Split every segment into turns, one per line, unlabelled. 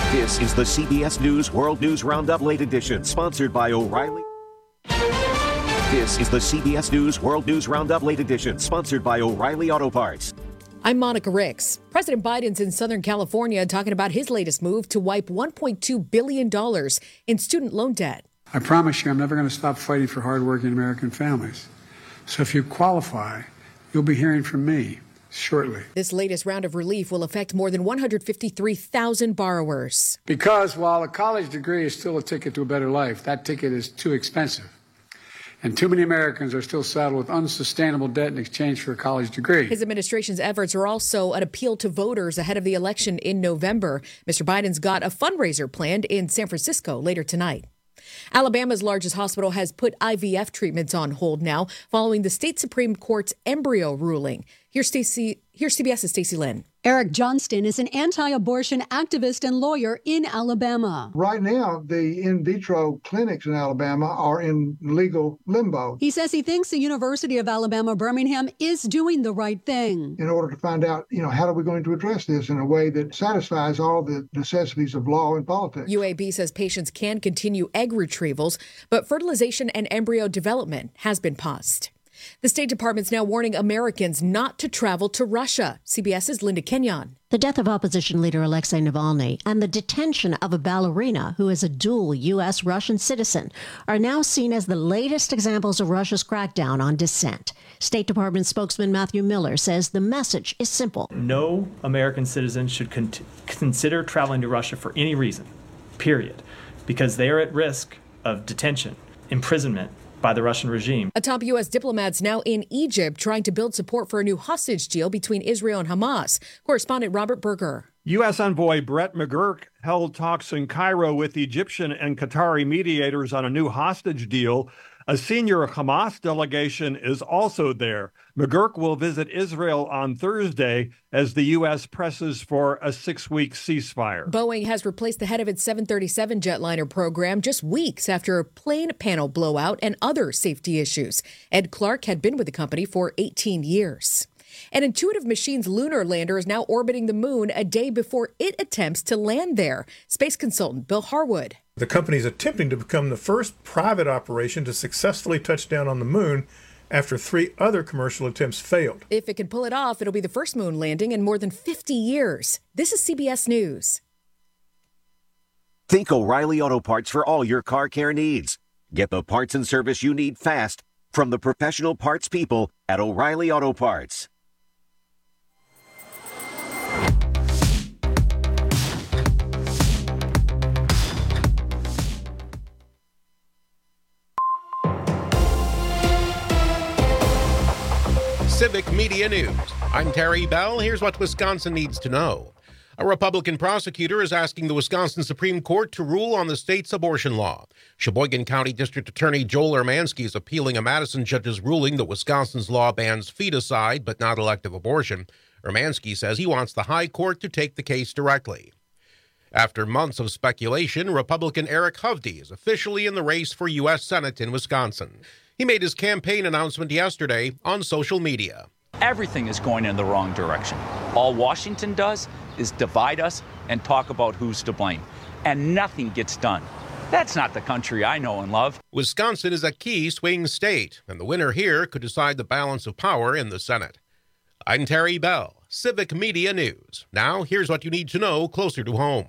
This is the CBS News World News Roundup Late Edition, sponsored by O'Reilly. This is the CBS News World News Roundup Late Edition, sponsored by O'Reilly Auto Parts.
I'm Monica Ricks. President Biden's in Southern California talking about his latest move to wipe $1.2 billion in student loan debt.
I promise you I'm never going to stop fighting for hardworking American families. So if you qualify, you'll be hearing from me shortly.
This latest round of relief will affect more than 153,000 borrowers.
Because while a college degree is still a ticket to a better life, that ticket is too expensive. And too many Americans are still saddled with unsustainable debt in exchange for a college degree.
His administration's efforts are also an appeal to voters ahead of the election in November. Mr. Biden's got a fundraiser planned in San Francisco later tonight. Alabama's largest hospital has put IVF treatments on hold now following the state Supreme Court's embryo ruling. Here's CBS's Stacey Lynn.
Eric Johnston is an anti-abortion activist and lawyer in Alabama.
Right now, the in vitro clinics in Alabama are in legal limbo.
He says he thinks the University of Alabama, Birmingham is doing the right thing.
In order to find out, how are we going to address this in a way that satisfies all the necessities of law and politics?
UAB says patients can continue egg retrievals, but fertilization and embryo development has been paused. The State Department's now warning Americans not to travel to Russia. CBS's Linda Kenyon.
The death of opposition leader Alexei Navalny and the detention of a ballerina who is a dual U.S.-Russian citizen are now seen as the latest examples of Russia's crackdown on dissent. State Department spokesman Matthew Miller says the message is simple.
No American citizen should consider traveling to Russia for any reason, period, because they are at risk of detention, imprisonment, by the Russian regime.
A top U.S. diplomat's now in Egypt trying to build support for a new hostage deal between Israel and Hamas. Correspondent Robert Berger.
U.S. envoy Brett McGurk held talks in Cairo with Egyptian and Qatari mediators on a new hostage deal. A senior Hamas delegation is also there. McGurk will visit Israel on Thursday as the U.S. presses for a 6-week ceasefire.
Boeing has replaced the head of its 737 jetliner program just weeks after a plane panel blowout and other safety issues. Ed Clark had been with the company for 18 years. An Intuitive Machines lunar lander is now orbiting the moon a day before it attempts to land there. Space consultant Bill Harwood.
The company is attempting to become the first private operation to successfully touch down on the moon after 3 other commercial attempts failed.
If it can pull it off, it'll be the first moon landing in more than 50 years. This is CBS News.
Think O'Reilly Auto Parts for all your car care needs. Get the parts and service you need fast from the professional parts people at O'Reilly Auto Parts.
Civic Media News. I'm Terry Bell. Here's what Wisconsin needs to know. A Republican prosecutor is asking the Wisconsin Supreme Court to rule on the state's abortion law. Sheboygan County District Attorney Joel Ermansky is appealing a Madison judge's ruling that Wisconsin's law bans feticide but not elective abortion. Ermansky says he wants the high court to take the case directly. After months of speculation, Republican Eric Hovde is officially in the race for U.S. Senate in Wisconsin. He made his campaign announcement yesterday on social media.
Everything is going in the wrong direction. All Washington does is divide us and talk about who's to blame. And nothing gets done. That's not the country I know and love.
Wisconsin is a key swing state, and the winner here could decide the balance of power in the Senate. I'm Terry Bell, Civic Media News. Now, here's what you need to know closer to home.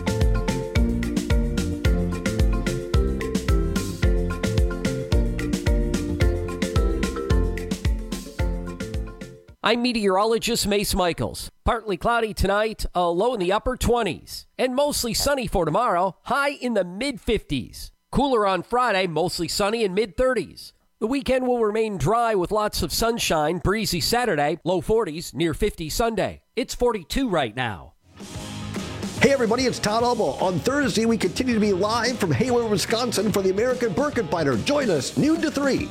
I'm meteorologist Mace Michaels. Partly cloudy tonight, a low in the upper 20s. And mostly sunny for tomorrow, high in the mid-50s. Cooler on Friday, mostly sunny in mid-30s. The weekend will remain dry with lots of sunshine, breezy Saturday, low 40s, near 50 Sunday. It's 42 right now.
Hey everybody, it's Todd Albo. On Thursday, we continue to be live from Hayward, Wisconsin for the American Burkett Fighter. Join us, noon to 3.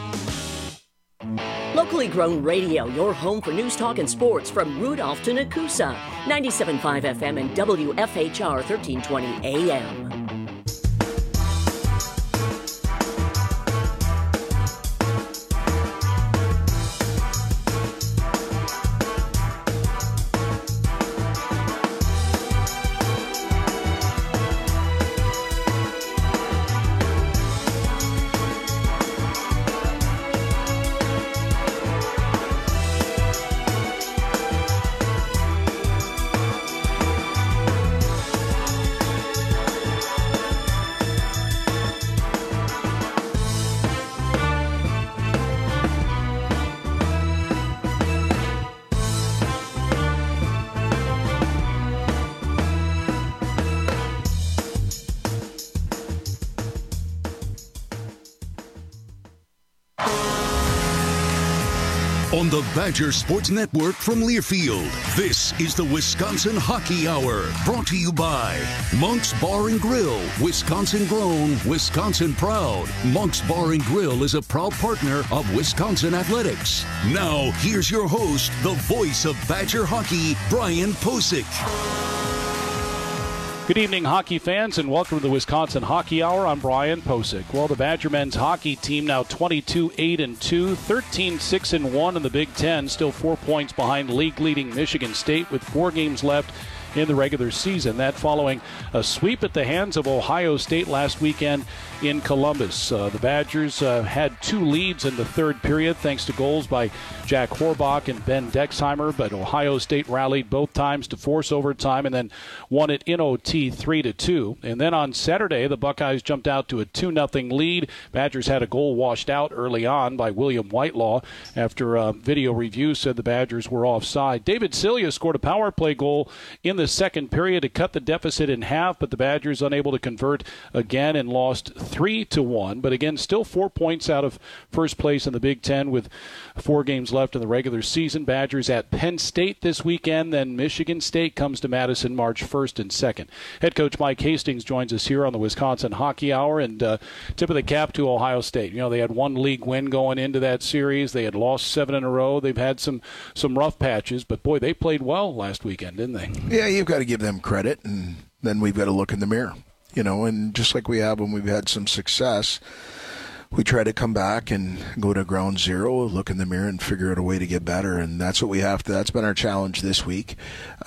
Locally grown radio, your home for news, talk, and sports from Rudolph to Nakusa. 97.5 FM and WFHR 1320 AM.
On the Badger Sports Network from Learfield, this is the Wisconsin Hockey Hour, brought to you by Monk's Bar and Grill, Wisconsin grown, Wisconsin proud. Monk's Bar and Grill is a proud partner of Wisconsin Athletics. Now, here's your host, the voice of Badger hockey, Brian Posick.
Good evening, hockey fans, and welcome to the Wisconsin Hockey Hour. I'm Brian Posick. Well, the Badger men's hockey team now 22-8-2, 13-6-1 in the Big Ten, still 4 points behind league-leading Michigan State with 4 games left in the regular season. That following a sweep at the hands of Ohio State last weekend in Columbus. The Badgers had 2 leads in the third period thanks to goals by Jack Horbach and Ben Dexheimer, but Ohio State rallied both times to force overtime and then won it in OT 3-2. And then on Saturday, the Buckeyes jumped out to a 2-0 lead. Badgers had a goal washed out early on by William Whitelaw after a video review said the Badgers were offside. David Cilia scored a power play goal in the second period to cut the deficit in half, but the Badgers unable to convert again and lost 3-1. But again, still 4 points out of first place in the Big Ten with 4 games left in the regular season. Badgers at Penn State this weekend, then Michigan State comes to Madison March 1st and 2nd. Head coach Mike Hastings joins us here on the Wisconsin Hockey Hour, and tip of the cap to Ohio State. You know, they had 1 league win going into that series. They had lost 7 in a row. They've had some rough patches, but boy, they played well last weekend, didn't they?
Yeah, you've got to give them credit, and then we've got to look in the mirror. You know, and just like we have when we've had some success, we try to come back and go to ground zero, look in the mirror, and figure out a way to get better. And that's what we have to. That's been our challenge this week.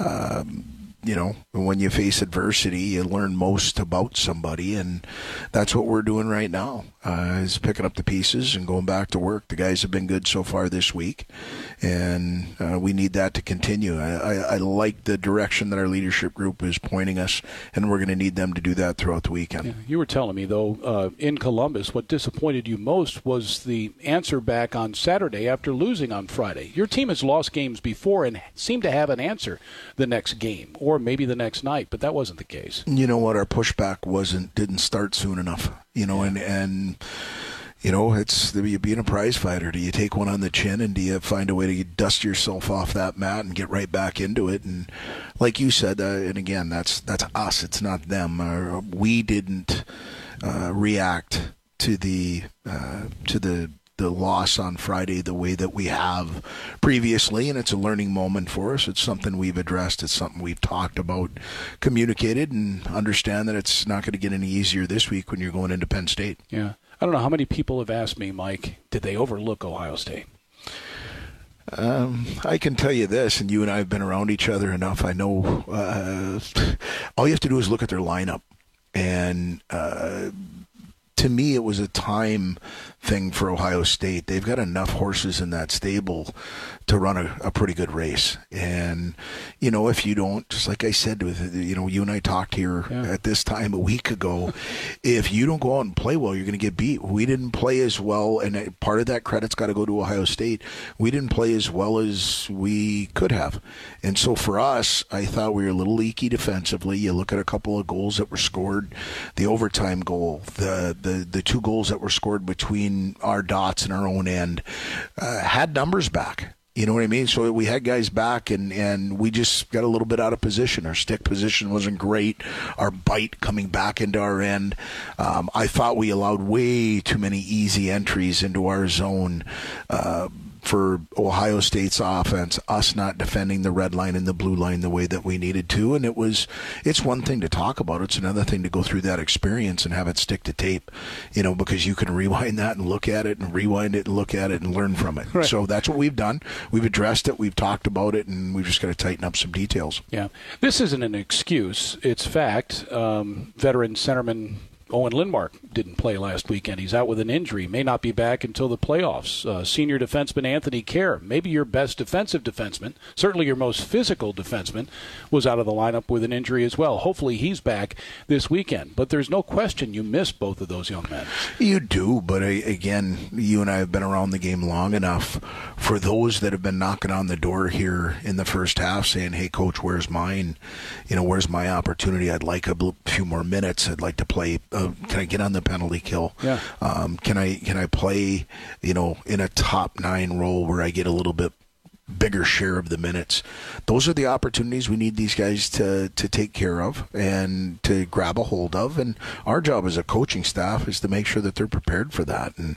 You know, when you face adversity, you learn most about somebody, and that's what we're doing right now, is picking up the pieces and going back to work. The guys have been good so far this week, and we need that to continue. I like the direction that our leadership group is pointing us, and we're going to need them to do that throughout the weekend.
Yeah, you were telling me, though, in Columbus, what disappointed you most was the answer back on Saturday after losing on Friday. Your team has lost games before and seemed to have an answer the next game, or maybe the next night, but that wasn't the case.
You know what? Our pushback didn't start soon enough. You know, and you know, it's you being a prize fighter. Do you take one on the chin, and do you find a way to dust yourself off that mat and get right back into it? And like you said, and again, that's us. It's not them. We didn't react to the loss on Friday the way that we have previously, and it's a learning moment for us. It's something we've addressed. It's something we've talked about, communicated, and understand that it's not going to get any easier this week when you're going into Penn State.
Yeah. I don't know how many people have asked me, Mike, did they overlook Ohio State?
I can tell you this, and you and I have been around each other enough. I know all you have to do is look at their lineup, and to me, it was a time thing for Ohio State. They've got enough horses in that stable to run a pretty good race. And, you know, if you don't, just like I said, you and I talked here at this time a week ago, if you don't go out and play well, you're going to get beat. We didn't play as well, and part of that credit's got to go to Ohio State. We didn't play as well as we could have. And so for us, I thought we were a little leaky defensively. You look at a couple of goals that were scored, the overtime goal, the 2 goals that were scored between our dots and our own end, had numbers back. You know what I mean? So we had guys back, and we just got a little bit out of position. Our stick position wasn't great. Our bite coming back into our end. I thought we allowed way too many easy entries into our zone for Ohio State's offense, us not defending the red line and the blue line the way that we needed to. And it's one thing to talk about. It's another thing to go through that experience and have it stick to tape, you know, because you can rewind that and look at it and rewind it and look at it and learn from it. Right. So that's what we've done. We've addressed it. We've talked about it, and we've just got to tighten up some details.
Yeah. This isn't an excuse. It's fact. Veteran centerman Owen Lindmark didn't play last weekend. He's out with an injury, may not be back until the playoffs. Senior defenseman Anthony Kerr, maybe your best defensive defenseman, certainly your most physical defenseman, was out of the lineup with an injury as well. Hopefully he's back this weekend. But there's no question you miss both of those young men.
You do, but again, you and I have been around the game long enough for those that have been knocking on the door here in the first half saying, hey, Coach, where's mine? You know, where's my opportunity? I'd like a few more minutes. I'd like to play can I get on the penalty kill?
Yeah.
Can I play, in a top 9 role where I get a little bit bigger share of the minutes? Those are the opportunities we need these guys to take care of and to grab a hold of. And our job as a coaching staff is to make sure that they're prepared for that. And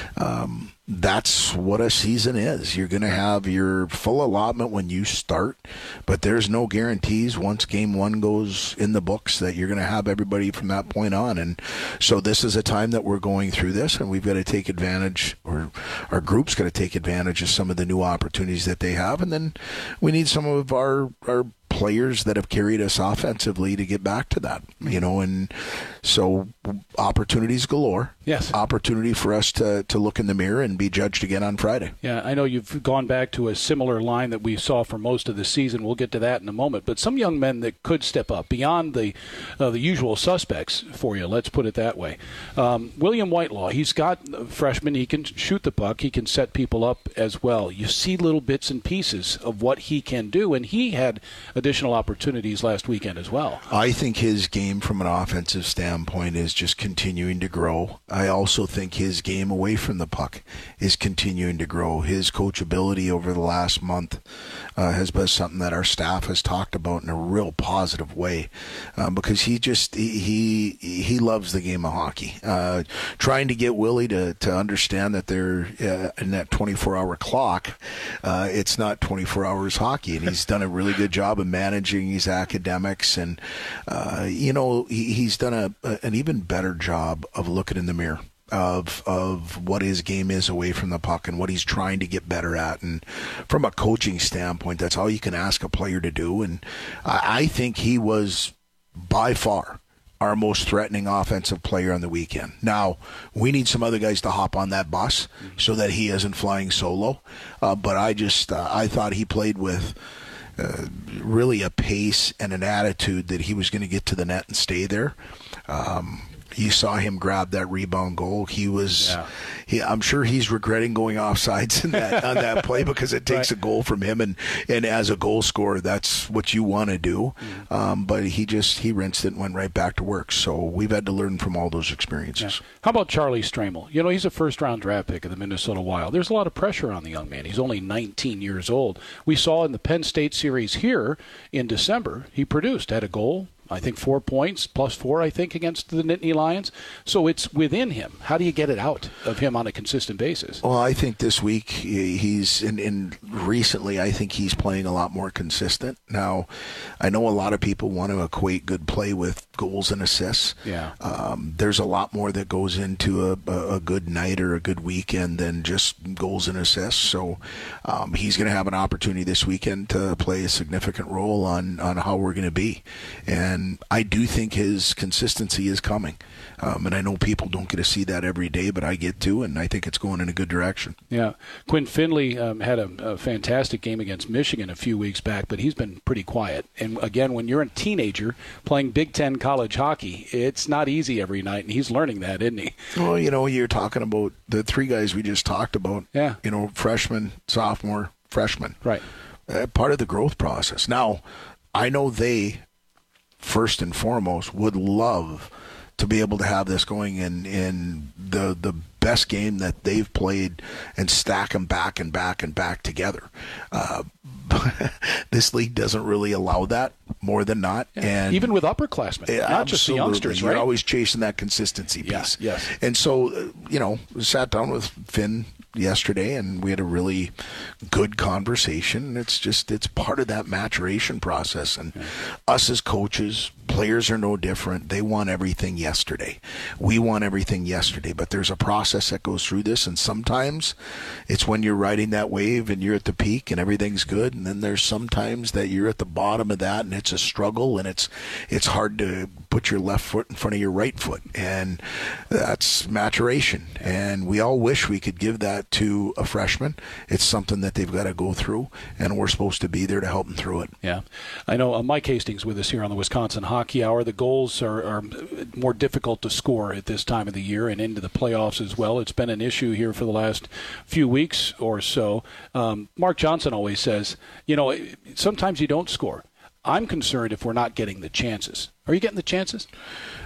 that's what a season is. You're going to have your full allotment when you start, but there's no guarantees once game 1 goes in the books that you're going to have everybody from that point on. And so this is a time that we're going through this, and we've got to take advantage, or our group's got to take advantage of some of the new opportunities that they have. And then we need some of our players that have carried us offensively to get back to that, and so opportunities galore.
Yes.
Opportunity for us to look in the mirror and be judged again on Friday.
Yeah, I know you've gone back to a similar line that we saw for most of the season. We'll get to that in a moment. But some young men that could step up beyond the usual suspects for you, let's put it that way. William Whitelaw, he's got a freshman. He can shoot the puck. He can set people up as well. You see little bits and pieces of what he can do, and he had additional opportunities last weekend as well.
I think his game from an offensive standpoint is just continuing to grow. I also think his game away from the puck is continuing to grow. His coachability over the last month has been something that our staff has talked about in a real positive way, because he loves the game of hockey. Trying to get Willie to understand that they're in that 24-hour clock, it's not 24 hours hockey, and he's done a really good job of managing his academics, and he's done an even better job of looking in the mirror of what his game is away from the puck and what he's trying to get better at. And from a coaching standpoint, that's all you can ask a player to do. And I think he was by far our most threatening offensive player on the weekend. Now, we need some other guys to hop on that bus so that he isn't flying solo. But I thought he played with really a pace and an attitude that he was going to get to the net and stay there. You saw him grab that rebound goal. I'm sure he's regretting going offsides on that play, because it takes a goal from him, and as a goal scorer, that's what you want to do. But he rinsed it and went right back to work. So we've had to learn from all those experiences.
Yeah. How about Charlie Stramel? He's a first-round draft pick of the Minnesota Wild. There's a lot of pressure on the young man. He's only 19 years old. We saw in the Penn State series here in December, he had a goal. I think 4 points, plus 4, I think, against the Nittany Lions. So it's within him. How do you get it out of him on a consistent basis?
Well, I think this week he's, and recently, I think he's playing a lot more consistent. Now, I know a lot of people want to equate good play with goals and assists.
Yeah.
There's a lot more that goes into a good night or a good weekend than just goals and assists. So he's going to have an opportunity this weekend to play a significant role on how we're going to be. And I do think his consistency is coming. And I know people don't get to see that every day, but I get to, and I think it's going in a good direction.
Yeah. Quinn Finley had a fantastic game against Michigan a few weeks back, but he's been pretty quiet. And again, when you're a teenager playing Big Ten college hockey, it's not easy every night, and he's learning that, isn't he?
Well, you're talking about the 3 guys we just talked about.
Yeah.
Freshman, sophomore, freshman.
Right.
Part of the growth process. Now, I know they, first and foremost, would love to be able to have this going in the best game that they've played and stack them back and back and back together. This league doesn't really allow that, more than not.
Yeah.
And
even with upperclassmen, not just the youngsters, right?
You're always chasing that consistency piece.
Yes.
And so, sat down with Finn yesterday, and we had a really good conversation. It's part of that maturation process. And us as coaches, players are no different. They want everything yesterday. We want everything yesterday, but there's a process that goes through this, and sometimes it's when you're riding that wave and you're at the peak and everything's good, and then there's sometimes that you're at the bottom of that and it's a struggle, and it's hard to put your left foot in front of your right foot, and that's maturation. And we all wish we could give that to a freshman. It's something that they've got to go through, and we're supposed to be there to help them through it.
Yeah. I know Mike Hastings with us here on the Wisconsin Hockey Hour. The goals are more difficult to score at this time of the year and into the playoffs as well. It's been an issue here for the last few weeks or so. Mark Johnson always says, sometimes you don't score. I'm concerned if we're not getting the chances. Are you getting the chances?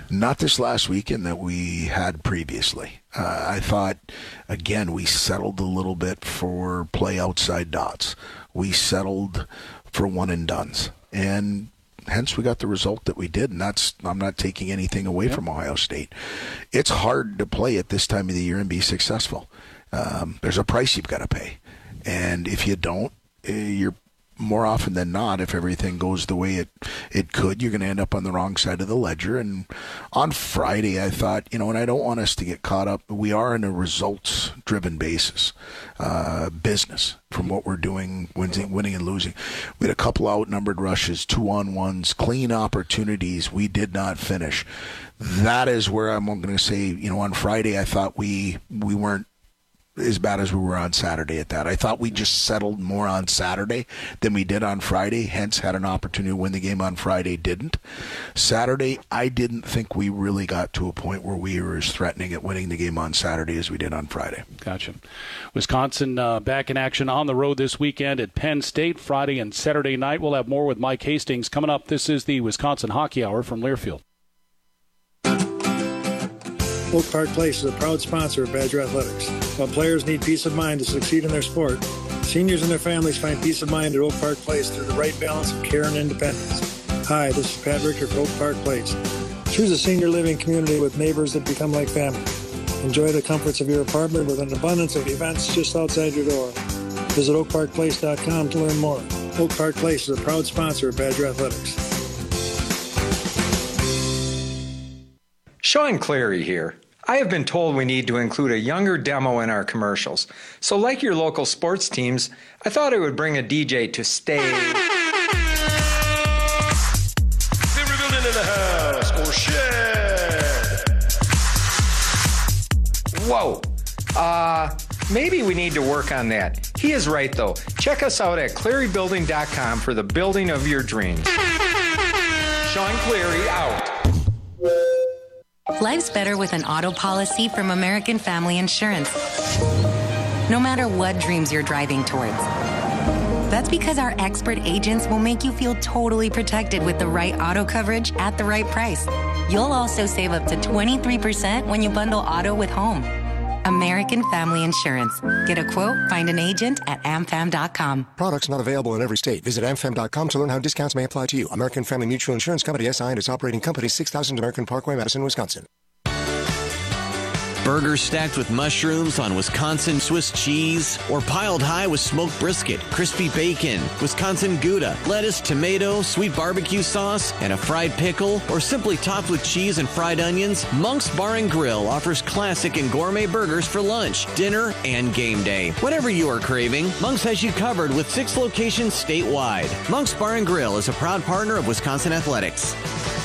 Not this last weekend that we had previously. I thought, again, we settled a little bit for play outside dots. We settled for one and dones. And hence we got the result that we did. And I'm not taking anything away from Ohio State. It's hard to play at this time of the year and be successful. There's a price you've got to pay. And if you don't, you're more often than not, if everything goes the way it could, you're going to end up on the wrong side of the ledger. And on Friday, I thought, and I don't want us to get caught up. We are in a results-driven basis, business from what we're doing, winning and losing. We had a couple outnumbered rushes, 2-on-1s, clean opportunities. We did not finish. That is where I'm going to say, on Friday, I thought we weren't as bad as we were on Saturday at that. I thought we just settled more on Saturday than we did on Friday, hence had an opportunity to win the game on Friday, didn't. Saturday, I didn't think we really got to a point where we were as threatening at winning the game on Saturday as we did on Friday.
Gotcha. Wisconsin back in action on the road this weekend at Penn State, Friday and Saturday night. We'll have more with Mike Hastings coming up. This is the Wisconsin Hockey Hour from Learfield.
Oak Park Place is a proud sponsor of Badger Athletics. While players need peace of mind to succeed in their sport, seniors and their families find peace of mind at Oak Park Place through the right balance of care and independence. Hi, this is Pat Richter for Oak Park Place. Choose a senior living community with neighbors that become like family. Enjoy the comforts of your apartment with an abundance of events just outside your door. Visit oakparkplace.com to learn more. Oak Park Place is a proud sponsor of Badger Athletics.
Sean Clary here. I have been told we need to include a younger demo in our commercials. So like your local sports teams, I thought I would bring a DJ to stay.
Silver building in the house or shed.
Whoa. Maybe we need to work on that. He is right though. Check us out at ClaryBuilding.com for the building of your dreams. Sean Clary out.
Life's better with an auto policy from American Family Insurance. No matter what dreams you're driving towards. That's because our expert agents will make you feel totally protected with the right auto coverage at the right price. You'll also save up to 23% when you bundle auto with home. American Family Insurance. Get a quote, find an agent at amfam.com.
Products not available in every state. Visit amfam.com to learn how discounts may apply to you. American Family Mutual Insurance Company, SI, and its operating company, 6000 American Parkway, Madison, Wisconsin.
Burgers stacked with mushrooms on Wisconsin Swiss cheese, or piled high with smoked brisket, crispy bacon, Wisconsin Gouda, lettuce, tomato, sweet barbecue sauce, and a fried pickle, or simply topped with cheese and fried onions, Monk's Bar and Grill offers classic and gourmet burgers for lunch, dinner, and game day. Whatever you are craving, Monk's has you covered with 6 locations statewide. Monk's Bar and Grill is a proud partner of Wisconsin Athletics.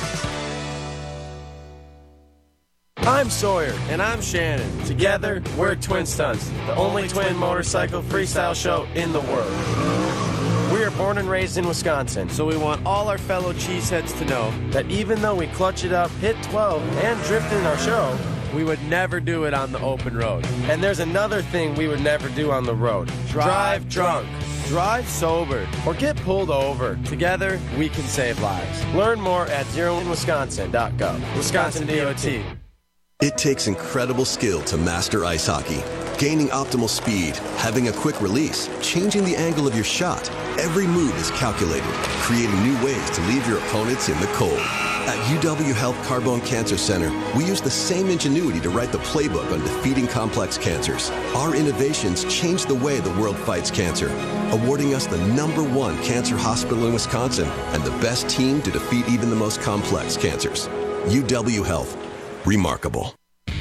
I'm Sawyer, and I'm Shannon. Together, we're Twin Stunts, the only twin motorcycle freestyle show in the world. We are born and raised in Wisconsin, so we want all our fellow cheeseheads to know that even though we clutch it up, hit 12, and drift in our show, we would never do it on the open road. And there's another thing we would never do on the road. Drive drunk. Drive sober or get pulled over. Together, we can save lives. Learn more at zeroinwisconsin.gov. Wisconsin DOT.
It takes incredible skill to master ice hockey. Gaining optimal speed, having a quick release, changing the angle of your shot. Every move is calculated, creating new ways to leave your opponents in the cold. At UW Health Carbone Cancer Center, we use the same ingenuity to write the playbook on defeating complex cancers. Our innovations change the way the world fights cancer, awarding us the #1 cancer hospital in Wisconsin and the best team to defeat even the most complex cancers. UW Health. Remarkable.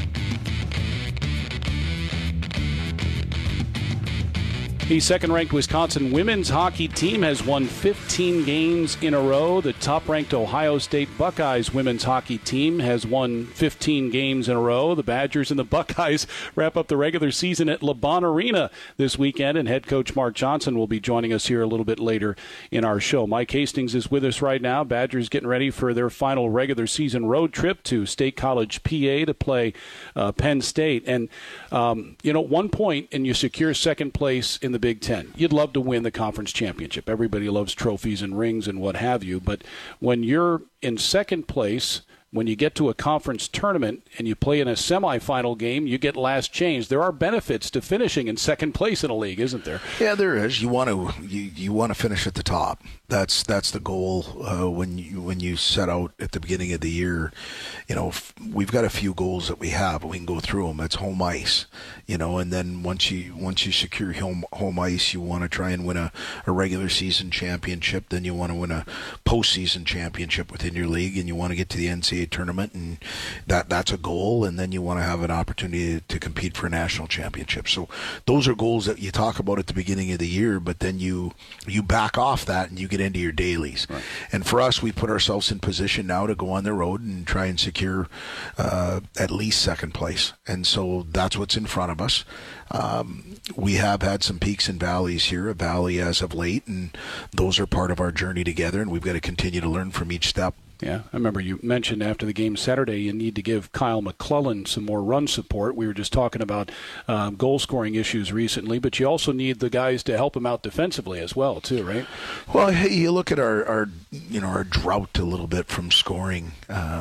The second-ranked Wisconsin women's hockey team has won 15 games in a row. The top-ranked Ohio State Buckeyes women's hockey team has won 15 games in a row. The Badgers and the Buckeyes wrap up the regular season at LeBon Arena this weekend, and head coach Mark Johnson will be joining us here a little bit later in our show. Mike Hastings is with us right now. Badgers getting ready for their final regular season road trip to State College, PA, to play Penn State. And, one point, and you secure second place in the Big Ten. You'd love to win the conference championship. Everybody loves trophies and rings and what have you. But when you're in second place when you get to a conference tournament and you play in a semifinal game, you get last change. There are benefits to finishing in second place in a league, isn't there?
Yeah, there is. You want to finish at the top. That's the goal when you set out at the beginning of the year. We've got a few goals that we have. We can go through them. It's home ice, and then once you secure home ice, you want to try and win a regular season championship. Then you want to win a postseason championship within your league, and you want to get to the NCAA tournament, and that's a goal. And then you want to have an opportunity to compete for a national championship. So those are goals that you talk about at the beginning of the year, but then you back off that and you get into your dailies. Right. And for us, we put ourselves in position now to go on the road and try and secure at least second place. And so that's what's in front of us. We have had some peaks and valleys here, a valley as of late, and those are part of our journey together, and we've got to continue to learn from each step.
Yeah, I remember you mentioned after the game Saturday you need to give Kyle McClellan some more run support. We were just talking about goal-scoring issues recently, but you also need the guys to help him out defensively as well, too, right?
Well, hey, you look at our drought a little bit from scoring.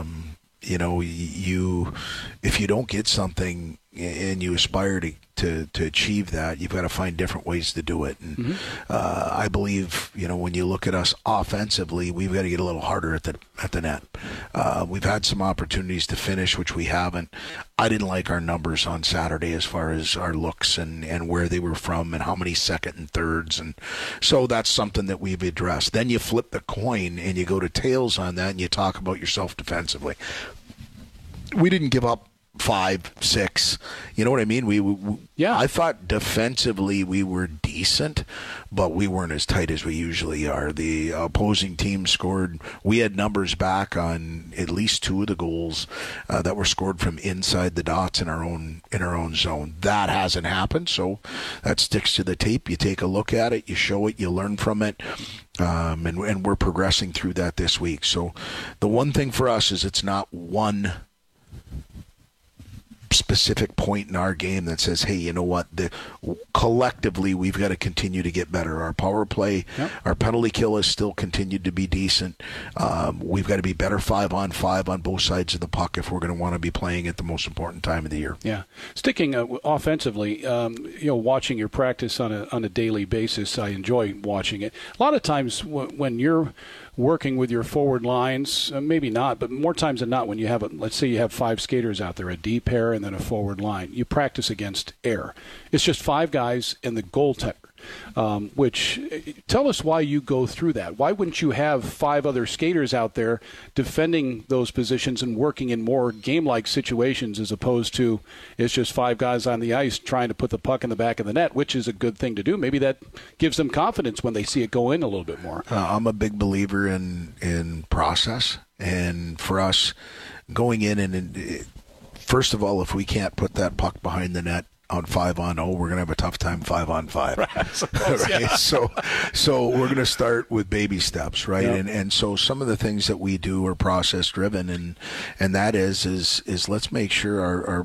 If you don't get something and you aspire to achieve that, you've got to find different ways to do it. And I believe, when you look at us offensively, we've got to get a little harder at the net. We've had some opportunities to finish, which we haven't. I didn't like our numbers on Saturday as far as our looks and where they were from and how many second and thirds. And so that's something that we've addressed. Then you flip the coin and you go to tails on that and you talk about yourself defensively. We didn't give up 5, 6. You know what I mean? I thought defensively we were decent, but we weren't as tight as we usually are. The opposing team scored. We had numbers back on at least 2 of the goals that were scored from inside the dots in our own zone. That hasn't happened, so that sticks to the tape. You take a look at it, you show it, you learn from it. And we're progressing through that this week. So the one thing for us is it's not one specific point in our game that says, hey, you know what, collectively we've got to continue to get better. Our power play, our penalty kill has still continued to be decent. We've got to be better 5-on-5 on both sides of the puck if we're going to want to be playing at the most important time of the year.
Yeah. Sticking offensively, watching your practice on a daily basis, I enjoy watching it. A lot of times when you're working with your forward lines, maybe not, but more times than not, when you have, let's say you have 5 skaters out there, a D pair and then a forward line, you practice against air. It's just 5 guys and the goaltender. Which, tell us why you go through that. Why wouldn't you have 5 other skaters out there defending those positions and working in more game-like situations as opposed to it's just 5 guys on the ice trying to put the puck in the back of the net, which is a good thing to do. Maybe that gives them confidence when they see it go in a little bit more.
I'm a big believer in process, and for us going in and first of all, if we can't put that puck behind the net on 5-on-0, we're going to have a tough time 5-on-5. Right? Yeah. So we're going to start with baby steps, right? Yep. And so some of the things that we do are process driven, and that is let's make sure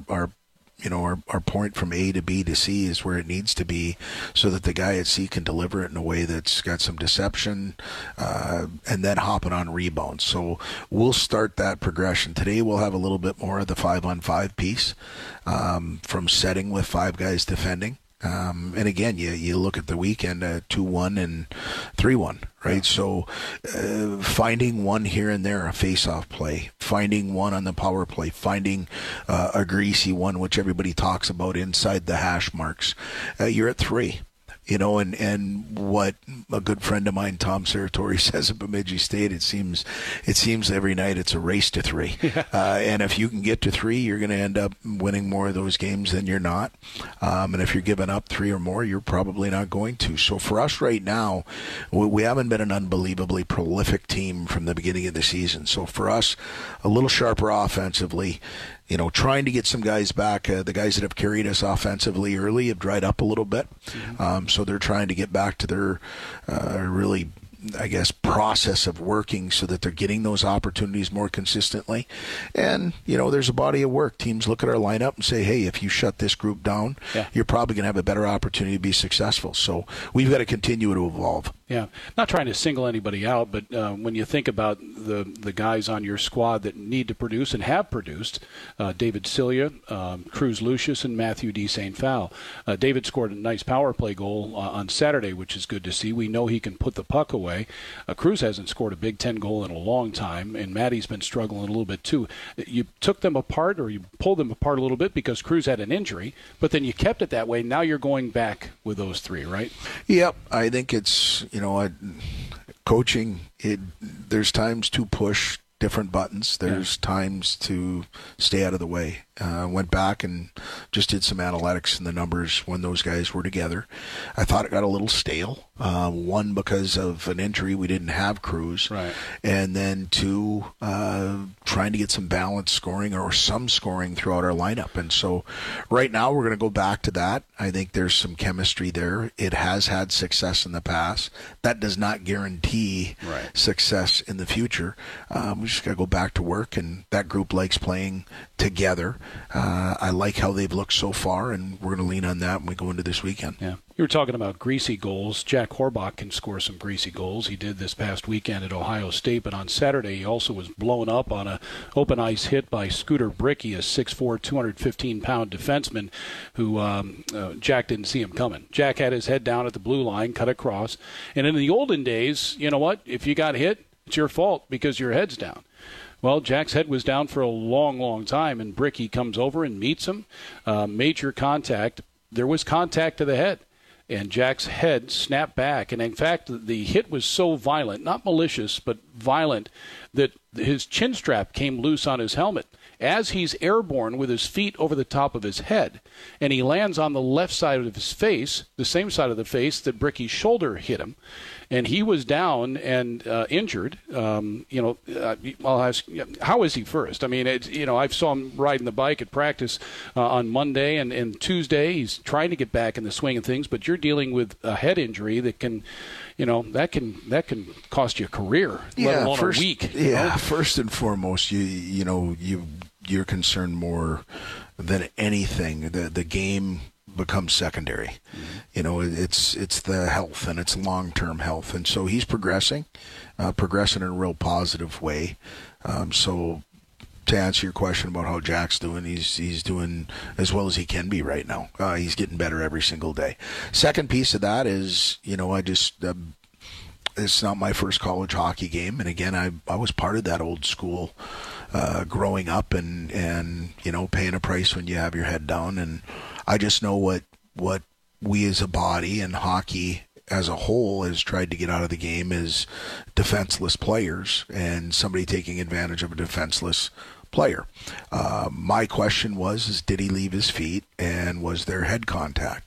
our point from A to B to C is where it needs to be, so that the guy at C can deliver it in a way that's got some deception, and then hopping on rebounds. So we'll start that progression. Today we'll have a little bit more of the 5-on-5 piece, from setting with 5 guys defending. And again, you look at the weekend, 2-1 and 3-1, right? Yeah. So finding one here and there, a face-off play, finding one on the power play, finding a greasy one, which everybody talks about inside the hash marks. You're at 3. And what a good friend of mine, Tom Serratori, says at Bemidji State, it seems every night it's a race to 3. Yeah. And if you can get to 3, you're going to end up winning more of those games than you're not. And if you're giving up 3 or more, you're probably not going to. So for us right now, we haven't been an unbelievably prolific team from the beginning of the season. So for us, a little sharper offensively, trying to get some guys back. The guys that have carried us offensively early have dried up a little bit. Mm-hmm. So they're trying to get back to their really I guess, process of working so that they're getting those opportunities more consistently. And, there's a body of work. Teams look at our lineup and say, hey, if you shut this group down, you're probably going to have a better opportunity to be successful. So we've got to continue to evolve.
Yeah, not trying to single anybody out, but when you think about the guys on your squad that need to produce and have produced, David Cilia, Cruz Lucius, and Matthew D. St. Fowl. David scored a nice power play goal on Saturday, which is good to see. We know he can put the puck away. Cruz hasn't scored a Big Ten goal in a long time, and Matty's been struggling a little bit too. You took them apart, or you pulled them apart a little bit because Cruz had an injury, but then you kept it that way. Now you're going back with those three, right?
Yep, I think it's, coaching, there's times to push different buttons. There's times to stay out of the way. Went back and just did some analytics and the numbers when those guys were together. I thought it got a little stale. One, because of an injury, we didn't have Cruz.
Right.
And then two, trying to get some balanced scoring or some scoring throughout our lineup. And so right now we're going to go back to that. I think there's some chemistry there. It has had success in the past. That does not guarantee success in the future. We just got to go back to work, and that group likes playing together. I like how they've looked so far, and we're going to lean on that when we go into this weekend.
Yeah. You were talking about greasy goals. Jack Horbach can score some greasy goals. He did this past weekend at Ohio State, but on Saturday he also was blown up on an open ice hit by Scooter Bricky, a 6'4", 215-pound defenseman who Jack didn't see him coming. Jack had his head down at the blue line, cut across. And in the olden days, you know what? If you got hit, it's your fault because your head's down. Well, Jack's head was down for a long, long time, and Bricky comes over and meets him. Major contact. There was contact to the head, and Jack's head snapped back. And, in fact, the hit was so violent, not malicious, but violent, that his chin strap came loose on his helmet as he's airborne with his feet over the top of his head. And he lands on the left side of his face, the same side of the face that Bricky's shoulder hit him. And he was down and injured. I'll ask, how is he first? I mean, I saw him riding the bike at practice on Monday and Tuesday. He's trying to get back in the swing of things, but you're dealing with a head injury that can, that can cost you a career, let alone a week.
First and foremost, you're concerned more than anything. The game becomes secondary. It's the health, and it's long-term health. And so he's progressing in a real positive way. So to answer your question about how Jack's doing, he's doing as well as he can be right now. He's getting better every single day. Second piece of that is, it's not my first college hockey game. And again, I was part of that old school growing up and paying a price when you have your head down. And I just know what we as a body and hockey as a whole has tried to get out of the game is defenseless players and somebody taking advantage of a defenseless player. My question was, did he leave his feet, and was there head contact?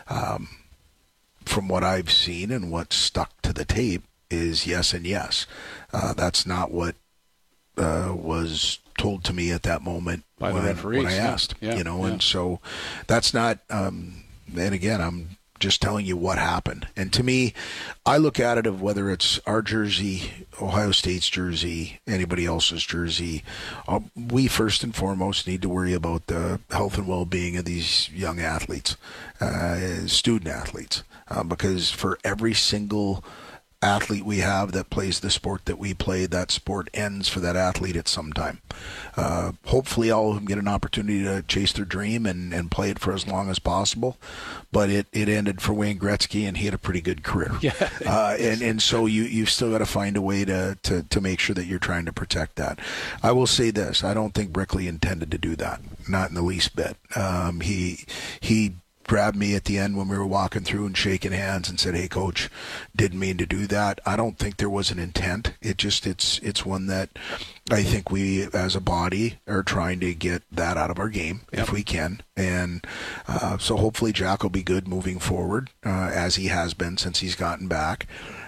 From what I've seen and what's stuck to the tape is yes and yes. That's not what was told to me at that moment
by the referees,
when I asked, and so that's not, and again, I'm just telling you what happened. And to me, I look at it of whether it's our jersey, Ohio State's jersey, anybody else's jersey, we first and foremost need to worry about the health and well-being of these young athletes, student athletes, because for every single athlete we have that plays the sport that we play, that sport ends for that athlete at some time. Hopefully all of them get an opportunity to chase their dream and play it for as long as possible, but it ended for Wayne Gretzky, and he had a pretty good career. And so you've still got to find a way to make sure that you're trying to protect that. I will say this, I don't think Brickley intended to do that, not in the least bit. He grabbed me at the end when we were walking through and shaking hands and said, "Hey, coach, didn't mean to do that." I don't think there was an intent. It's one that I think we as a body are trying to get that out of our game if we can. And so hopefully Jack will be good moving forward, as he has been since he's gotten back.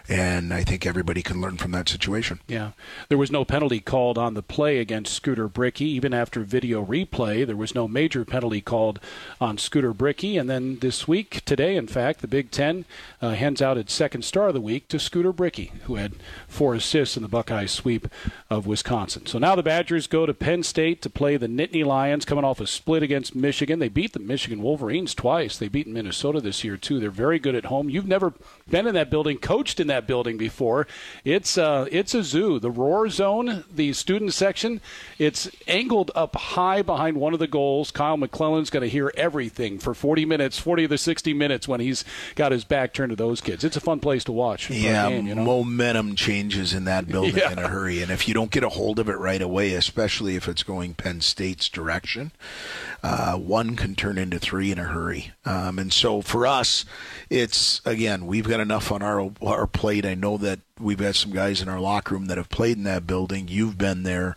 And I think everybody can learn from that situation.
Yeah. There was no penalty called on the play against Scooter Brickey. Even after video replay, there was no major penalty called on Scooter Brickey. And then this week, today, in fact, the Big Ten hands out its second star of the week to Scooter Brickey, who had 4 assists in the Buckeye sweep of Wisconsin. So now the Badgers go to Penn State to play the Nittany Lions, coming off a split against Michigan. They beat the Michigan Wolverines twice. They beat Minnesota this year, too. They're very good at home. You've never been in that building, coached in that building before. It's a zoo. The Roar Zone, the student section, it's angled up high behind one of the goals. Kyle McClellan's going to hear everything for 40 of the 60 minutes when he's got his back turned to those kids. It's a fun place to watch.
Yeah,
game, you know?
Momentum changes in that building in a hurry. And if you don't get a hold of it right away, especially if it's going Penn State's direction, one can turn into 3 in a hurry. And so for us, it's, again, we've got enough on our plate. I know that we've got some guys in our locker room that have played in that building. You've been there.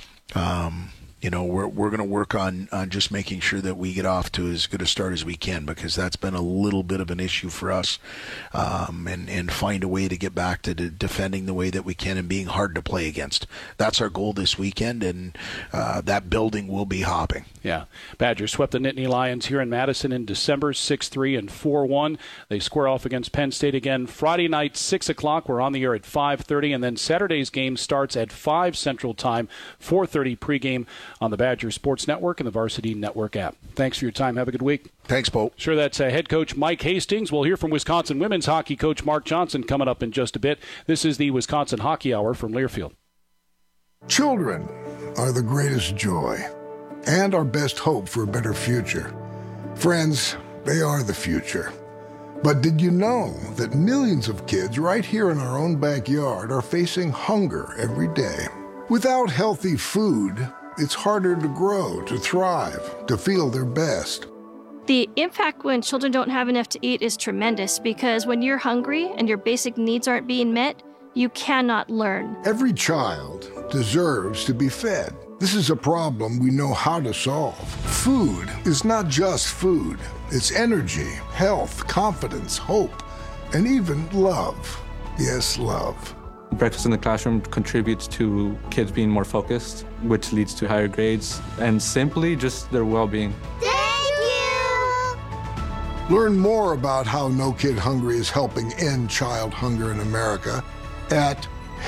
We're going to work on just making sure that we get off to as good a start as we can, because that's been a little bit of an issue for us, and find a way to get back to defending the way that we can and being hard to play against. That's our goal this weekend, and that building will be hopping.
Yeah. Badgers swept the Nittany Lions here in Madison in December, 6-3 and 4-1. They square off against Penn State again Friday night, 6 o'clock. We're on the air at 5:30, and then Saturday's game starts at 5 Central Time, 4:30 pregame on the Badgers Sports Network and the Varsity Network app. Thanks for your time. Have a good week.
Thanks, Bo.
Sure, that's head coach Mike Hastings. We'll hear from Wisconsin women's hockey coach Mark Johnson coming up in just a bit. This is the Wisconsin Hockey Hour from Learfield.
Children are the greatest joy and our best hope for a better future. Friends, they are the future. But did you know that millions of kids right here in our own backyard are facing hunger every day? Without healthy food, it's harder to grow, to thrive, to feel their best.
The impact when children don't have enough to eat is tremendous, because when you're hungry and your basic needs aren't being met, you cannot learn.
Every child deserves to be fed. This is a problem we know how to solve. Food is not just food. It's energy, health, confidence, hope, and even love. Yes, love.
Breakfast in the classroom contributes to kids being more focused, which leads to higher grades, and simply just their well-being.
Thank you! Learn more about how No Kid Hungry is helping end child hunger in America at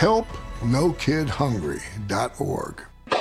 helpnokidhungry.org.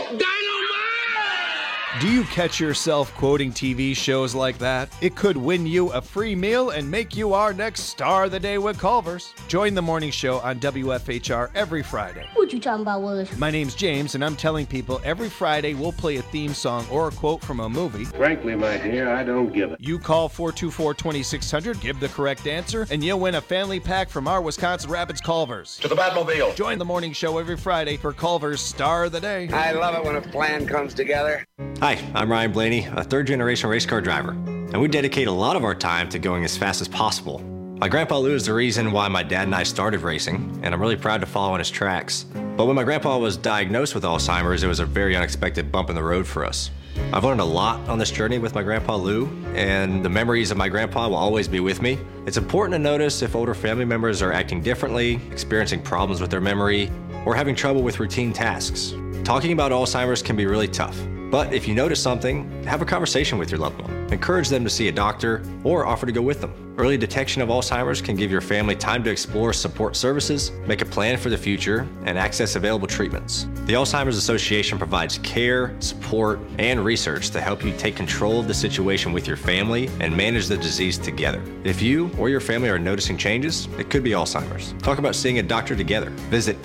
Do you catch yourself quoting TV shows like that? It could win you a free meal and make you our next star of the day with Culver's. Join the morning show on WFHR every Friday.
What you talking about, Willis?
My name's James, and I'm telling people every Friday we'll play a theme song or a quote from a movie.
Frankly, my dear, I don't give it.
You call 424-2600, give the correct answer, and you'll win a family pack from our Wisconsin Rapids Culver's.
To the Batmobile.
Join the morning show every Friday for Culver's Star of the Day.
I love it when a plan comes together.
Hi, I'm Ryan Blaney, a third-generation race car driver, and we dedicate a lot of our time to going as fast as possible. My grandpa Lou is the reason why my dad and I started racing, and I'm really proud to follow in his tracks. But when my grandpa was diagnosed with Alzheimer's, it was a very unexpected bump in the road for us. I've learned a lot on this journey with my grandpa Lou, and the memories of my grandpa will always be with me. It's important to notice if older family members are acting differently, experiencing problems with their memory, or having trouble with routine tasks. Talking about Alzheimer's can be really tough. But if you notice something, have a conversation with your loved one. Encourage them to see a doctor or offer to go with them. Early detection of Alzheimer's can give your family time to explore support services, make a plan for the future, and access available treatments. The Alzheimer's Association provides care, support, and research to help you take control of the situation with your family and manage the disease together. If you or your family are noticing changes, it could be Alzheimer's. Talk about seeing a doctor together. Visit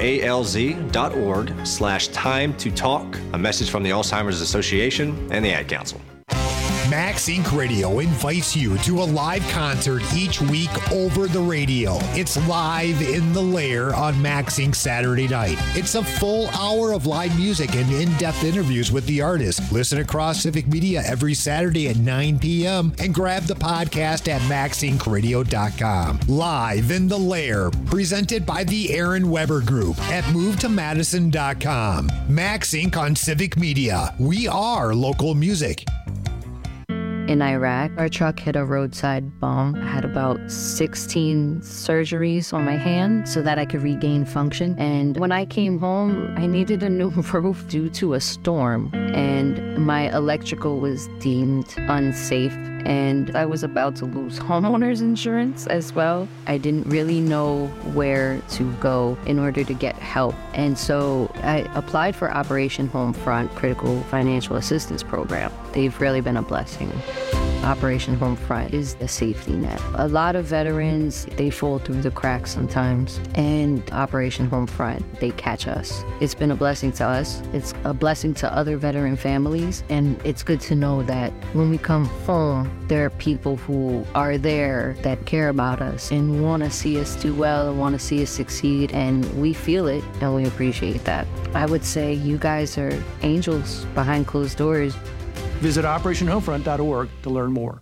alz.org/time to talk. A message from the Alzheimer's Association and the Ad Council.
Max Inc. Radio invites you to a live concert each week over the radio. It's Live in the Lair on Max Inc. Saturday night. It's a full hour of live music and in-depth interviews with the artist. Listen across Civic Media every Saturday at 9 p.m. and grab the podcast at maxincradio.com. Live in the Lair, presented by the Aaron Weber Group at movetomadison.com. Max Inc. on Civic Media. We are local music.
in Iraq. Our truck hit a roadside bomb. I had about 16 surgeries on my hand so that I could regain function. And when I came home, I needed a new roof due to a storm. And my electrical was deemed unsafe. And I was about to lose homeowners insurance as well. I didn't really know where to go in order to get help. And so I applied for Operation Homefront Critical Financial Assistance Program. They've really been a blessing. Operation Homefront is a safety net. A lot of veterans, they fall through the cracks sometimes. And Operation Homefront, they catch us. It's been a blessing to us. It's a blessing to other veteran families. And it's good to know that when we come home, there are people who are there that care about us and want to see us do well and want to see us succeed. And we feel it and we appreciate that. I would say you guys are angels behind closed doors.
Visit OperationHomefront.org to learn more.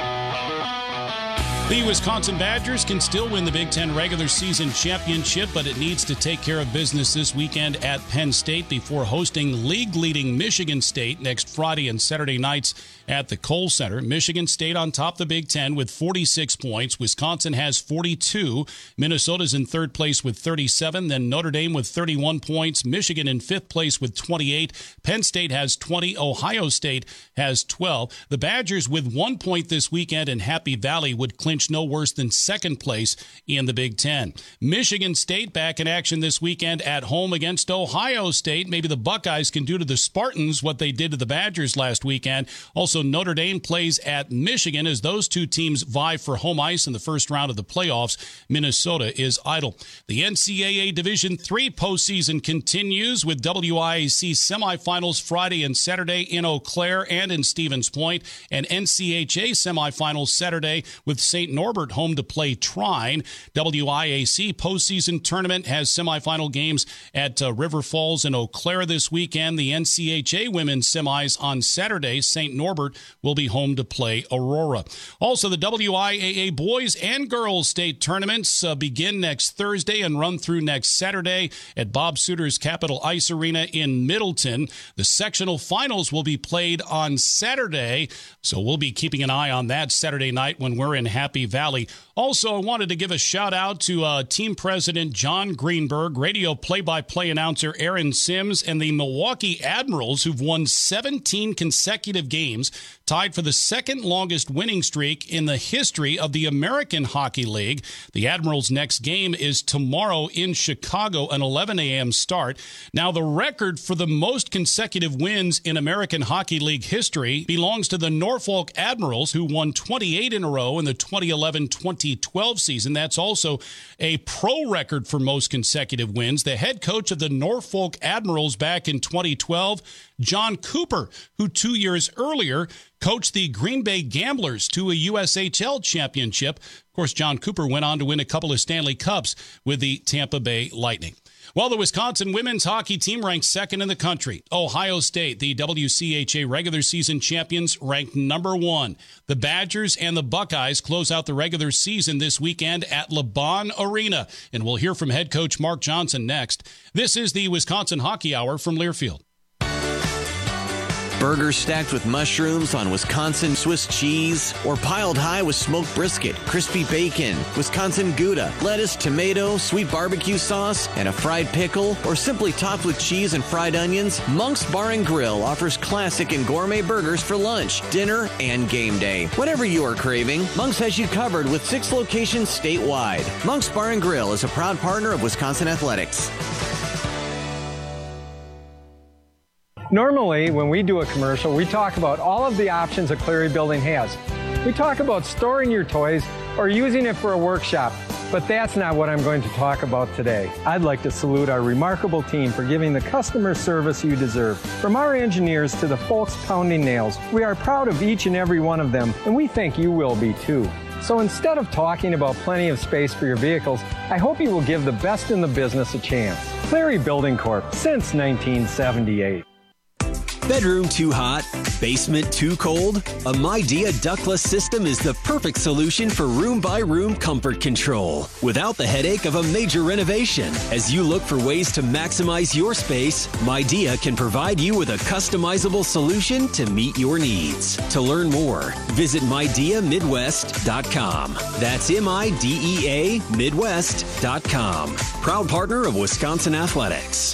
The Wisconsin Badgers can still win the Big Ten regular season championship, but it needs to take care of business this weekend at Penn State before hosting league-leading Michigan State next Friday and Saturday nights at the Kohl Center. Michigan State on top of the Big Ten with 46 points. Wisconsin has 42. Minnesota's in third place with 37. Then Notre Dame with 31 points. Michigan in fifth place with 28. Penn State has 20. Ohio State has 12. The Badgers with 1 point this weekend in Happy Valley would clinch no worse than second place in the Big Ten. Michigan State back in action this weekend at home against Ohio State. Maybe the Buckeyes can do to the Spartans what they did to the Badgers last weekend. Also, Notre Dame plays at Michigan as those two teams vie for home ice in the first round of the playoffs. Minnesota is idle. The NCAA Division III postseason continues with WIAC semifinals Friday and Saturday in Eau Claire and in Stevens Point, and NCHA semifinals Saturday with St. Norbert home to play Trine. WIAC postseason tournament has semifinal games at River Falls and Eau Claire this weekend. The NCHA women's semis on Saturday. St. Norbert will be home to play Aurora. Also, the WIAA boys and girls state tournaments begin next Thursday and run through next Saturday at Bob Suter's Capitol Ice Arena in Middleton. The sectional finals will be played on Saturday, so we'll be keeping an eye on that Saturday night when we're in Happy Valley. Also, I wanted to give a shout out to team president John Greenberg, radio play-by-play announcer Aaron Sims, and the Milwaukee Admirals, who've won 17 consecutive games, tied for the second longest winning streak in the history of the American Hockey League. The Admirals' next game is tomorrow in Chicago, an 11 a.m. start. Now, the record for the most consecutive wins in American Hockey League history belongs to the Norfolk Admirals, who won 28 in a row in the 2011-2012 season. That's also a pro record for most consecutive wins. The head coach of the Norfolk Admirals back in 2012, John Cooper, who 2 years earlier coached the Green Bay Gamblers to a USHL championship. Of course, John Cooper went on to win a couple of Stanley Cups with the Tampa Bay Lightning. Well, the Wisconsin women's hockey team ranked second in the country. Ohio State, the WCHA regular season champions, ranked number one. The Badgers and the Buckeyes close out the regular season this weekend at LeBron Arena. And we'll hear from head coach Mark Johnson next. This is the Wisconsin Hockey Hour from Learfield.
Burgers stacked with mushrooms on Wisconsin Swiss cheese, or piled high with smoked brisket, crispy bacon, Wisconsin Gouda, lettuce, tomato, sweet barbecue sauce, and a fried pickle, or simply topped with cheese and fried onions, Monk's Bar and Grill offers classic and gourmet burgers for lunch, dinner, and game day. Whatever you are craving, Monk's has you covered with 6 locations statewide. Monk's Bar and Grill is a proud partner of Wisconsin Athletics.
Normally, when we do a commercial, we talk about all of the options a Cleary building has. We talk about storing your toys or using it for a workshop, but that's not what I'm going to talk about today. I'd like to salute our remarkable team for giving the customer service you deserve. From our engineers to the folks pounding nails, we are proud of each and every one of them, and we think you will be too. So instead of talking about plenty of space for your vehicles, I hope you will give the best in the business a chance. Cleary Building Corp. Since 1978.
Bedroom too hot? Basement too cold? A Midea ductless system is the perfect solution for room-by-room comfort control without the headache of a major renovation. As you look for ways to maximize your space, Midea can provide you with a customizable solution to meet your needs. To learn more, visit MideaMidwest.com. That's MIDEA Midwest.com. Proud partner of Wisconsin Athletics.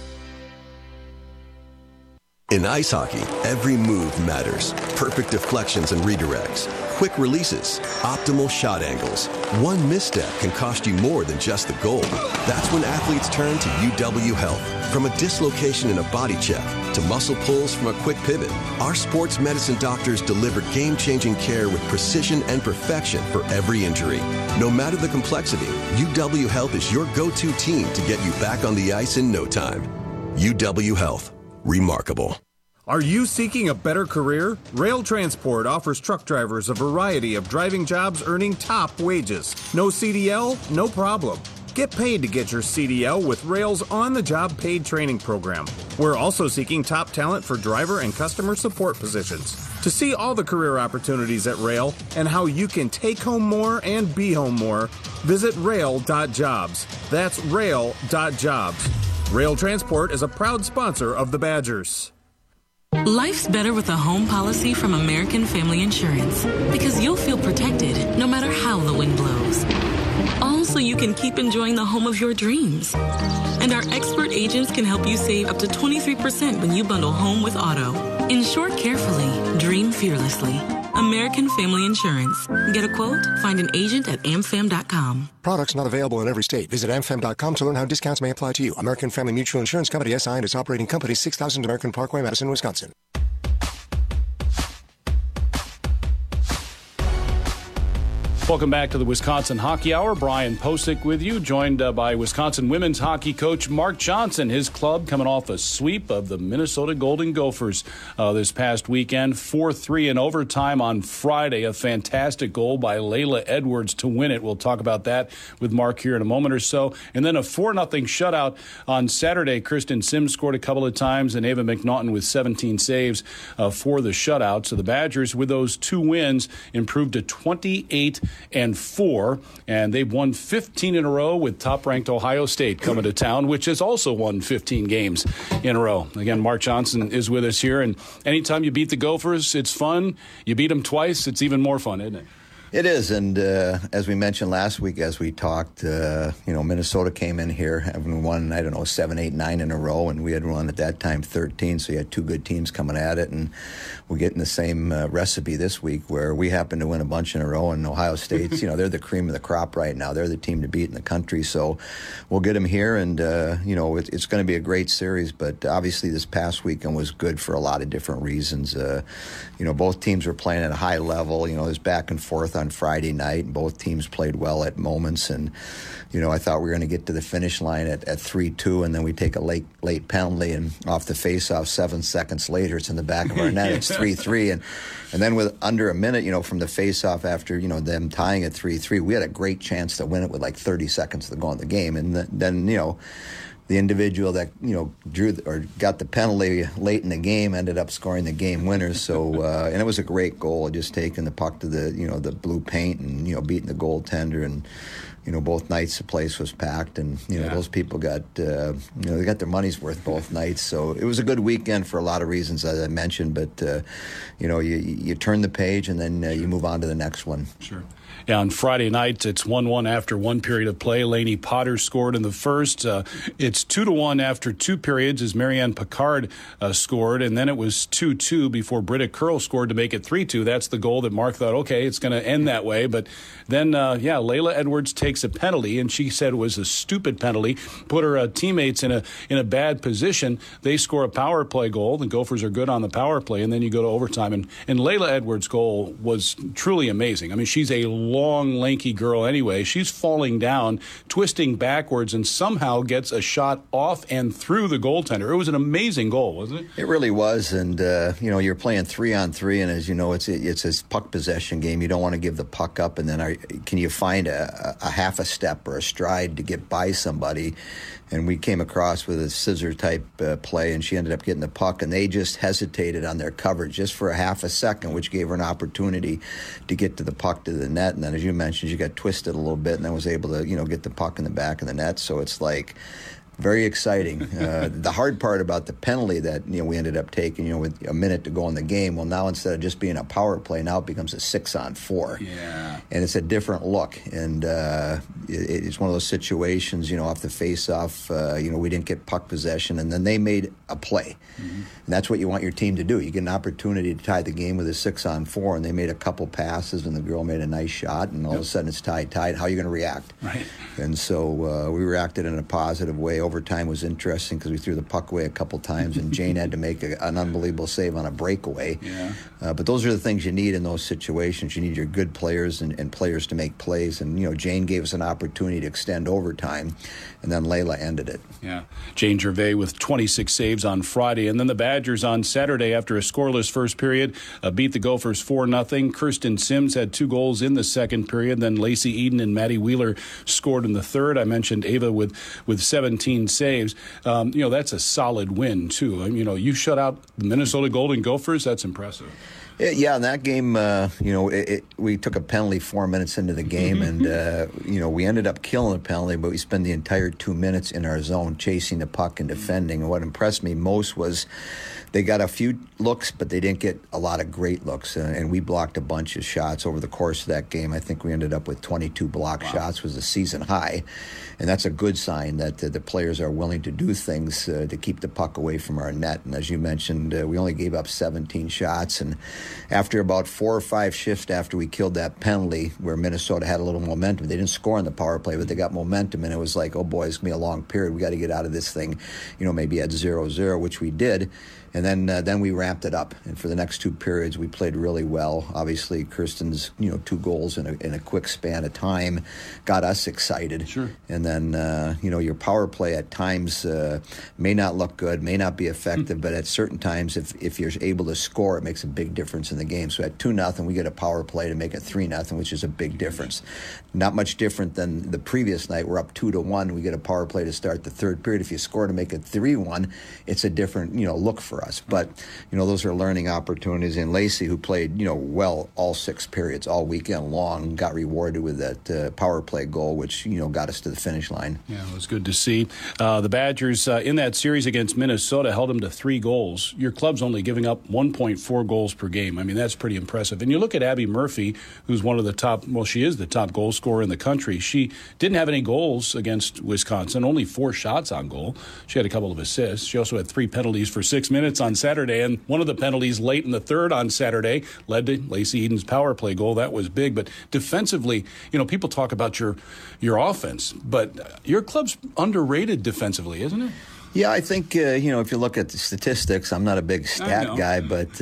In ice hockey, every move matters. Perfect deflections and redirects, quick releases, optimal shot angles. One misstep can cost you more than just the goal. That's when athletes turn to UW Health. From a dislocation in a body check to muscle pulls from a quick pivot, our sports medicine doctors deliver game-changing care with precision and perfection for every injury. No matter the complexity, UW Health is your go-to team to get you back on the ice in no time. UW Health. Remarkable.
Are you seeking a better career? Rail Transport offers truck drivers a variety of driving jobs earning top wages. No CDL? No problem. Get paid to get your CDL with Rail's on-the-job paid training program. We're also seeking top talent for driver and customer support positions. To see all the career opportunities at Rail and how you can take home more and be home more, visit rail.jobs. That's rail.jobs. Rail Transport is a proud sponsor of the Badgers.
Life's better with a home policy from American Family Insurance because you'll feel protected no matter how the wind blows. All so you can keep enjoying the home of your dreams. And our expert agents can help you save up to 23% when you bundle home with auto. Insure carefully, dream fearlessly. American Family Insurance. Get a quote? Find an agent at amfam.com.
Products not available in every state. Visit amfam.com to learn how discounts may apply to you. American Family Mutual Insurance Company, SI, and its operating company, 6000 American Parkway, Madison, Wisconsin.
Welcome back to the Wisconsin Hockey Hour. Brian Posick with you, joined by Wisconsin women's hockey coach Mark Johnson. His club coming off a sweep of the Minnesota Golden Gophers this past weekend. 4-3 in overtime on Friday. A fantastic goal by Layla Edwards to win it. We'll talk about that with Mark here in a moment or so. And then a 4-0 shutout on Saturday. Kristen Sims scored a couple of times, and Ava McNaughton with 17 saves for the shutout. So the Badgers, with those two wins, improved to 28-4, and they've won 15 in a row with top-ranked Ohio State coming to town, which has also won 15 games in a row. Again, Mark Johnson is with us here, and anytime you beat the Gophers, it's fun. You beat them twice, it's even more fun, isn't it?
It is, and as we mentioned last week as we talked, Minnesota came in here having won, 7, 8, 9 in a row, and we had won at that time 13, so you had two good teams coming at it, and we're getting the same recipe this week where we happen to win a bunch in a row, and Ohio State's, they're the cream of the crop right now. They're the team to beat in the country, so we'll get them here, and, it's going to be a great series, but obviously this past weekend was good for a lot of different reasons. Both teams were playing at a high level. It was back and forth on Friday night, and both teams played well at moments, and I thought we were going to get to the finish line at 3-2, and then we take a late penalty, and off the face-off 7 seconds later it's in the back of our net. It's 3-3, and then with under a minute from the face-off after them tying at 3-3, we had a great chance to win it with like 30 seconds to go in the game, and then the individual that drew or got the penalty late in the game ended up scoring the game winner. So and it was a great goal, just taking the puck to the the blue paint and beating the goaltender, and both nights the place was packed, and those people got they got their money's worth both nights. So it was a good weekend for a lot of reasons, as I mentioned. But you turn the page and then you move on to the next one.
Sure. Yeah, on Friday night, it's 1-1 after one period of play. Lainey Potter scored in the first. It's 2-1 after two periods as Marianne Picard scored, and then it was 2-2 before Britta Curl scored to make it 3-2. That's the goal that Mark thought, okay, it's going to end that way. But then, Layla Edwards takes a penalty, and she said it was a stupid penalty, put her teammates in a bad position. They score a power play goal. The Gophers are good on the power play, and then you go to overtime. And Layla Edwards' goal was truly amazing. I mean, she's a long, lanky girl anyway. She's falling down, twisting backwards, and somehow gets a shot off and through the goaltender. It was an amazing goal, wasn't it?
It really was, and you're playing 3-on-3, and as it's a puck possession game. You don't want to give the puck up, and then can you find a half a step or a stride to get by somebody. And we came across with a scissor-type play, and she ended up getting the puck, and they just hesitated on their coverage just for a half a second, which gave her an opportunity to get to the puck to the net. And then, as you mentioned, she got twisted a little bit and then was able to, get the puck in the back of the net. So it's like very exciting. The hard part about the penalty that we ended up taking, with a minute to go in the game. Well, now instead of just being a power play, now it becomes a 6-on-4.
Yeah.
And it's a different look. And it's one of those situations, off the face-off. We didn't get puck possession, and then they made a play. Mm-hmm. And that's what you want your team to do. You get an opportunity to tie the game with a 6-on-4, and they made a couple passes, and the girl made a nice shot, and all of a sudden it's tied. How are you going to react?
Right.
And so we reacted in a positive way. Overtime was interesting because we threw the puck away a couple times, and Jane had to make an unbelievable save on a breakaway.
Yeah.
But those are the things you need in those situations. You need your good players and players to make plays. And, Jane gave us an opportunity to extend overtime, and then Layla ended it.
Yeah. Jane Gervais with 26 saves on Friday. And then the Badgers on Saturday, after a scoreless first period, beat the Gophers 4-0. Kirsten Sims had 2 goals in the second period. Then Lacey Eden and Maddie Wheeler scored in the third. I mentioned Ava with 17 saves. That's a solid win, too. You shut out the Minnesota Golden Gophers. That's impressive.
Yeah, in that game, we took a penalty 4 minutes into the game, and, we ended up killing the penalty, but we spent the entire 2 minutes in our zone chasing the puck and defending. And what impressed me most was they got a few looks, but they didn't get a lot of great looks, and we blocked a bunch of shots over the course of that game. I think we ended up with 22 block shots, was a season high, and that's a good sign that the players are willing to do things to keep the puck away from our net. And as you mentioned, we only gave up 17 shots, and after about 4 or 5 shifts after we killed that penalty, where Minnesota had a little momentum, they didn't score on the power play, but they got momentum, and it was like, oh boy, it's going to be a long period. We got to get out of this thing, maybe at 0-0, which we did. And then we ramped it up, and for the next 2 periods we played really well. Obviously, Kirsten's 2 goals in a quick span of time got us excited.
Sure.
And then your power play at times may not look good, may not be effective, but at certain times, if you're able to score, it makes a big difference in the game. So at 2-0, we get a power play to make it 3-0, which is a big difference. Not much different than the previous night. We're up 2-1. We get a power play to start the third period. If you score to make it 3-1, it's a different look for us. But those are learning opportunities. And Lacey, who played well all 6 periods all weekend long, got rewarded with that power play goal, which got us to the finish line.
Yeah, it was good to see. The Badgers in that series against Minnesota held them to 3 goals. Your club's only giving up 1.4 goals per game. I mean, that's pretty impressive. And you look at Abby Murphy, who's one of the top, she is the top goal scorer in the country. She didn't have any goals against Wisconsin, only 4 shots on goal. She had a couple of assists. She also had 3 penalties for 6 minutes on Saturday, and one of the penalties late in the third on Saturday led to Lacey Eden's power play goal. That was big. But defensively, people talk about your offense, but your club's underrated defensively, isn't it?
Yeah, I think, if you look at the statistics, I'm not a big stat guy, but,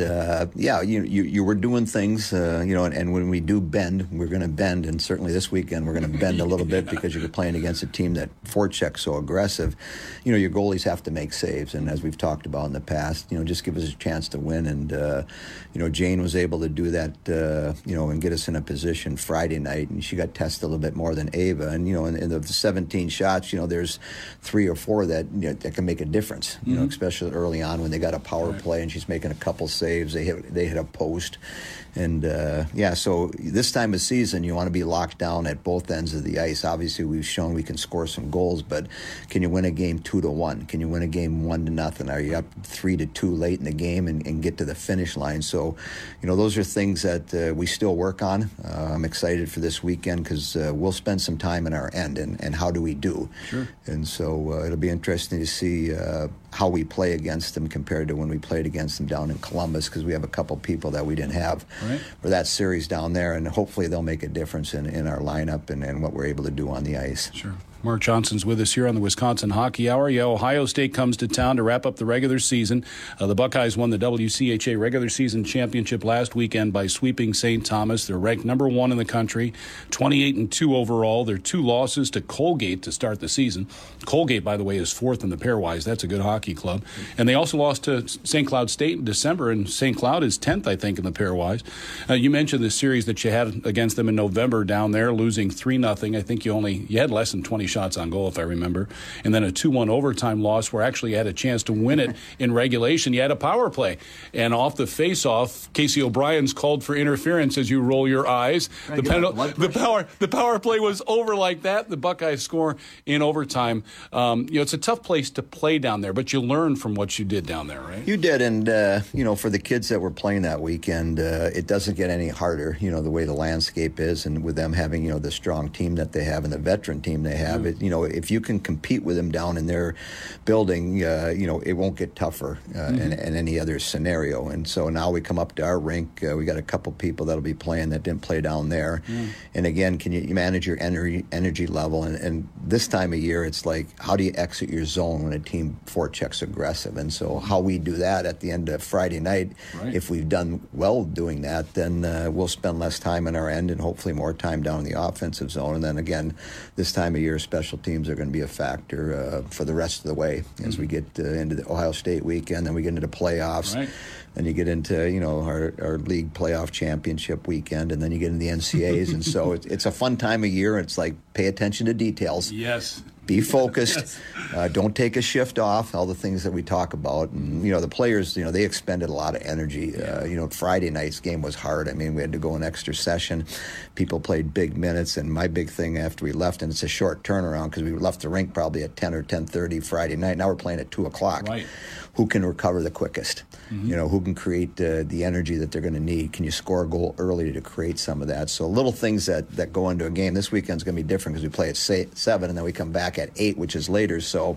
you were doing things, and when we do bend, we're going to bend, and certainly this weekend we're going to bend a little bit because you're playing against a team that forechecks so aggressive. Your goalies have to make saves, and as we've talked about in the past, just give us a chance to win, and, Jane was able to do that, and get us in a position Friday night, and she got tested a little bit more than Ava, and, in the 17 shots, there's 3 or 4 that can make a difference, especially early on when they got a power play and she's making a couple saves. They hit a post. And, so this time of season, you want to be locked down at both ends of the ice. Obviously, we've shown we can score some goals, but can you win a game 2-1? Can you win a game 1-0? Are you up 3-2 late in the game and get to the finish line? So, those are things that we still work on. I'm excited for this weekend because we'll spend some time in our end and how do we do?
Sure.
And so it'll be interesting to see how we play against them compared to when we played against them down in Columbus, because we have a couple people that we didn't have for that series down there, and hopefully they'll make a difference in our lineup and what we're able to do on the ice.
Sure. Mark Johnson's with us here on the Wisconsin Hockey Hour. Yeah, Ohio State comes to town to wrap up the regular season. The Buckeyes won the WCHA regular season championship last weekend by sweeping St. Thomas. They're ranked number 1 in the country, 28-2 overall. Their 2 losses to Colgate to start the season. Colgate, by the way, is 4th in the pairwise. That's a good hockey Hockey Club. And they also lost to St. Cloud State in December, and St. Cloud is 10th, I think, in the pairwise. You mentioned the series that you had against them in November down there, losing 3-0. I think you had less than 20 shots on goal, if I remember. And then a 2-1 overtime loss where actually you had a chance to win it in regulation. You had a power play. And off the face-off, Casey O'Brien's called for interference as you roll your eyes. The power play was over like that. The Buckeyes score in overtime. It's a tough place to play down there, but you learn from what you did down there, right?
You did, and for the kids that were playing that weekend, it doesn't get any harder. The way the landscape is, and with them having the strong team that they have and the veteran team they have, if you can compete with them down in their building, it won't get tougher in any other scenario. And so now we come up to our rink. We got a couple people that'll be playing that didn't play down there. And again, can you manage your energy level? And this time of year, it's like, how do you exit your zone when a team forechecks aggressive? And so how we do that at the end of Friday night, if we've done well doing that, then we'll spend less time in our end and hopefully more time down in the offensive zone. And then again, this time of year, special teams are going to be a factor for the rest of the way as we get into the Ohio State weekend, then we get into the playoffs. Then you get into, our league playoff championship weekend, and then you get into the NCAAs. And so it's a fun time of year. It's like, pay attention to details.
Yes.
Be focused. Don't take a shift off, all the things that we talk about. And, the players, they expended a lot of energy. Friday night's game was hard. I mean, we had to go an extra session. People played big minutes. And my big thing after we left, and it's a short turnaround because we left the rink probably at 10 or 10:30 Friday night. Now we're playing at 2 o'clock.
Right.
Who can recover the quickest? Who can create the energy that they're going to need? Can you score a goal early to create some of that? So little things that go into a game. This weekend's going to be different because we play at 7 and then we come back at 8, which is later. So,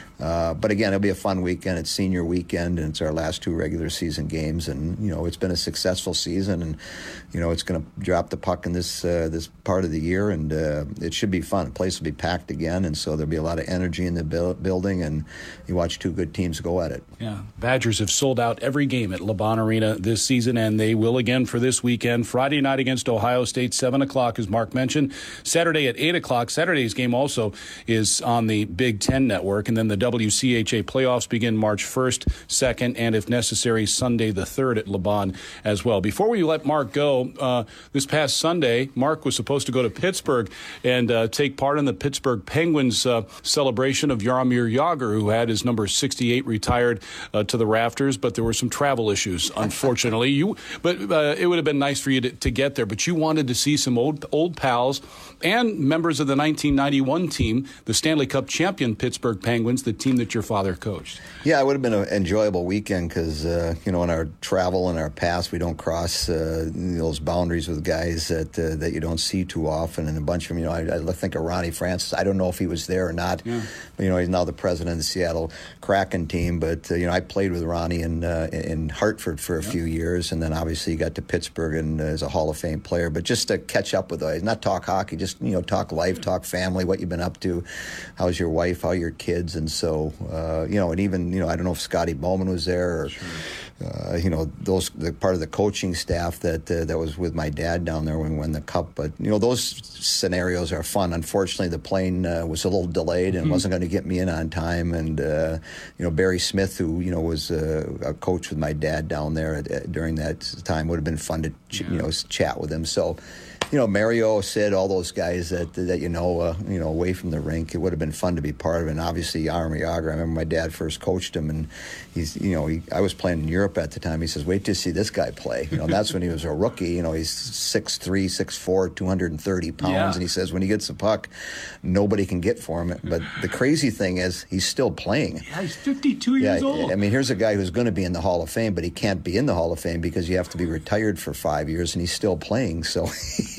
but again, it'll be a fun weekend. It's senior weekend, and it's our last 2 regular season games. And it's been a successful season, and it's going to drop the puck in this part of the year, and it should be fun. The place will be packed again, and so there'll be a lot of energy in the building. And you watch 2 good teams go at it.
Yeah, Badgers have sold out every game at LeBon Arena this season, and they will again for this weekend. Friday night against Ohio State, 7 o'clock, as Mark mentioned. Saturday at 8 o'clock. Saturday's game also is on the Big Ten Network, and then the WCHA playoffs begin March 1st, 2nd, and if necessary, Sunday the 3rd at LeBon as well. Before we let Mark go, this past Sunday, Mark was supposed to go to Pittsburgh and take part in the Pittsburgh Penguins celebration of Jaromir Jagr, who had his number 68 retired to the rafters, but there were some travel issues, unfortunately. But it would have been nice for you to get there, but you wanted to see some old pals and members of the 1991 team, the Stanley Cup champion Pittsburgh Penguins, the team that your father coached.
Yeah, it would have been an enjoyable weekend because, in our travel and our past, we don't cross those boundaries with guys that you don't see too often. And a bunch of them, I think of Ronnie Francis. I don't know if he was there or not. Yeah. He's now the president of the Seattle Kraken team. But, I played with Ronnie in Hartford for a few years. And then obviously got to Pittsburgh and as a Hall of Fame player. But just to catch up with guys, not talk hockey, just, talk life, talk family, what you've been up to, how's your wife, how are your kids. And so, and even, I don't know if Scotty Bowman was there or, the part of the coaching staff that was with my dad down there when we won the Cup. But, those scenarios are fun. Unfortunately, the plane was a little delayed and wasn't going to get me in on time. And, Barry Smith, who, was a coach with my dad down there during that time, would have been fun to, chat with him. So, Mario, Sid, all those guys that away from the rink, it would have been fun to be part of it. And obviously, Jaromir Jagr, I remember my dad first coached him, and I was playing in Europe at the time. He says, wait till you see this guy play. That's when he was a rookie. He's 6'3", 6'4", 230 pounds, and he says when he gets the puck, nobody can get for him. But the crazy thing is, he's still playing.
Yeah, he's 52 years old.
I mean, here's a guy who's going to be in the Hall of Fame, but he can't be in the Hall of Fame because you have to be retired for 5 years, and he's still playing. So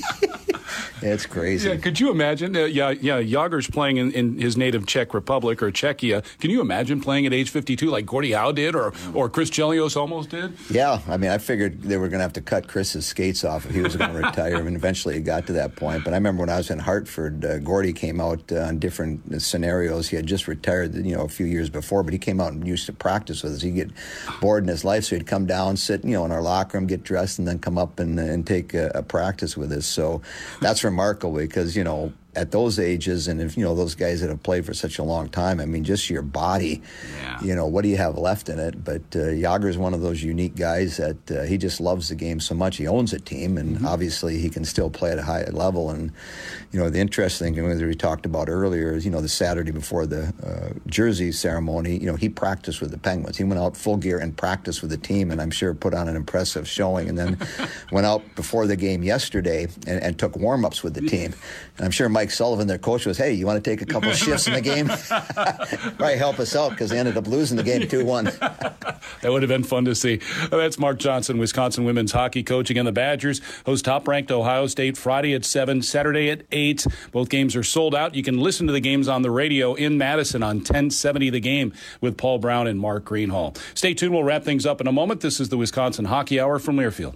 it's crazy.
Yeah, could you imagine? Jagr's playing in his native Czech Republic or Czechia. Can you imagine playing at age 52 like Gordie Howe did or Chris Chelios almost did?
Yeah, I mean, I figured they were going to have to cut Chris's skates off if he was going to retire. I mean, eventually it got to that point. But I remember when I was in Hartford, Gordie came out on different scenarios. He had just retired, a few years before, but he came out and used to practice with us. He'd get bored in his life, so he'd come down, sit, in our locker room, get dressed, and then come up and take a practice with us. So that's remarkable because, at those ages, and if those guys that have played for such a long time, I mean, just your body, what do you have left in it? But Jágr's one of those unique guys that he just loves the game so much. He owns a team, and obviously he can still play at a high level. And the interesting thing that we talked about earlier is the Saturday before the jersey ceremony, he practiced with the Penguins. He went out full gear and practiced with the team, and I'm sure put on an impressive showing. And then went out before the game yesterday and took warm-ups with the team. And I'm sure Mike Sullivan, their coach, was, hey, you want to take a couple shifts in the game? Probably help us out, because they ended up losing the game 2-1.
That would have been fun to see. That's Mark Johnson, Wisconsin women's hockey coach. Again, the Badgers host top-ranked Ohio State Friday at 7, Saturday at 8. Both games are sold out. You can listen to the games on the radio in Madison on 1070 The Game with Paul Brown and Mark Greenhall. Stay tuned. We'll wrap things up in a moment. This is the Wisconsin Hockey Hour from Learfield.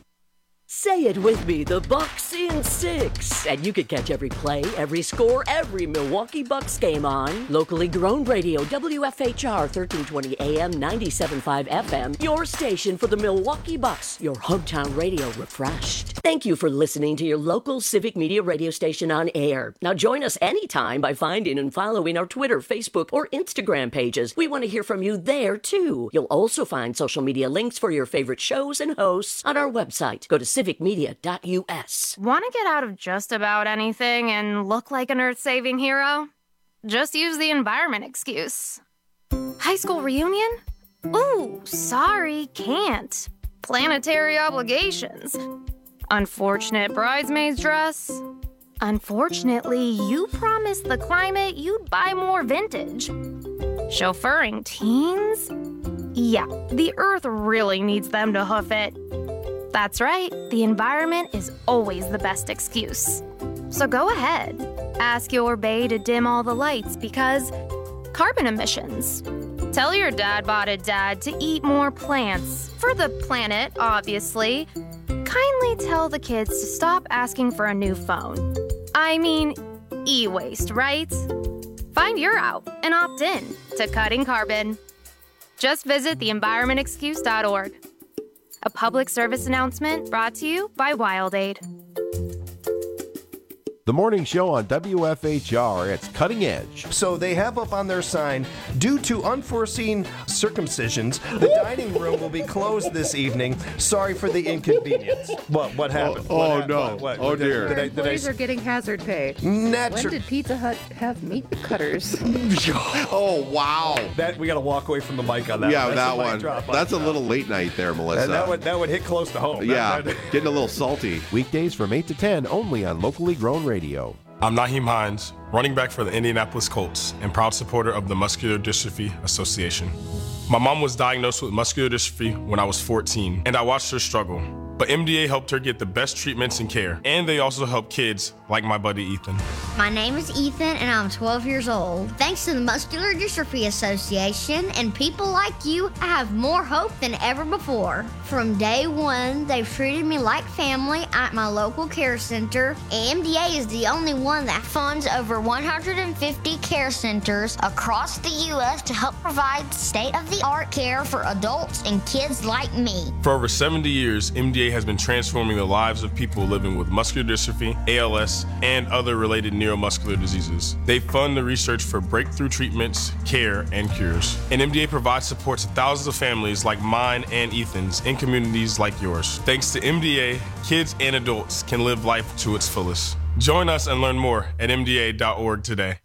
Say it with me, the Bucks in 6. And you can catch every play, every score, every Milwaukee Bucks game on locally grown radio, WFHR 1320 AM, 97.5 FM, your station for the Milwaukee Bucks, your hometown radio refreshed. Thank you for listening to your local Civic Media radio station on air. Now join us anytime by finding and following our Twitter, Facebook, or Instagram pages. We want to hear from you there, too. You'll also find social media links for your favorite shows and hosts on our website. Go to civicmedia.us.
Want to get out of just about anything and look like an earth-saving hero? Just use the environment excuse. High school reunion? Ooh, sorry, can't. Planetary obligations. Unfortunate bridesmaid's dress. Unfortunately, you promised the climate you'd buy more vintage. Chauffeuring teens? Yeah, the earth really needs them to hoof it. That's right, the environment is always the best excuse. So go ahead, ask your bae to dim all the lights because carbon emissions. Tell your dad-botted dad to eat more plants, for the planet, obviously. Kindly tell the kids to stop asking for a new phone. I mean, e-waste, right? Find your out and opt in to cutting carbon. Just visit theenvironmentexcuse.org. A public service announcement brought to you by WildAid.
The morning show on WFHR, it's Cutting Edge.
So they have up on their sign, due to unforeseen circumcisions, the dining room will be closed this evening. Sorry for the inconvenience. What happened?
Oh, dear.
Employees are getting hazard pay. When did Pizza Hut have meat cutters?
Oh, wow.
We got to walk away from the mic on that.
Yeah,
one.
that one. That's a little late night there, Melissa.
That would hit close to home.
Yeah, getting a little salty. Weekdays from 8 to 10, only on locally grown radio.
I'm Naheem Hines, running back for the Indianapolis Colts and proud supporter of the Muscular Dystrophy Association. My mom was diagnosed with muscular dystrophy when I was 14, and I watched her struggle. But MDA helped her get the best treatments and care, and they also help kids like my buddy Ethan.
My name is Ethan, and I'm 12 years old. Thanks to the Muscular Dystrophy Association and people like you, I have more hope than ever before. From day one, they've treated me like family at my local care center. MDA is the only one that funds over 150 care centers across the U.S. to help provide state-of-the-art care for adults and kids like me.
For over 70 years, MDA has been transforming the lives of people living with muscular dystrophy, ALS, and other related neuromuscular diseases. They fund the research for breakthrough treatments, care, and cures. And MDA provides support to thousands of families like mine and Ethan's in communities like yours. Thanks to MDA, kids and adults can live life to its fullest. Join us and learn more at mda.org today.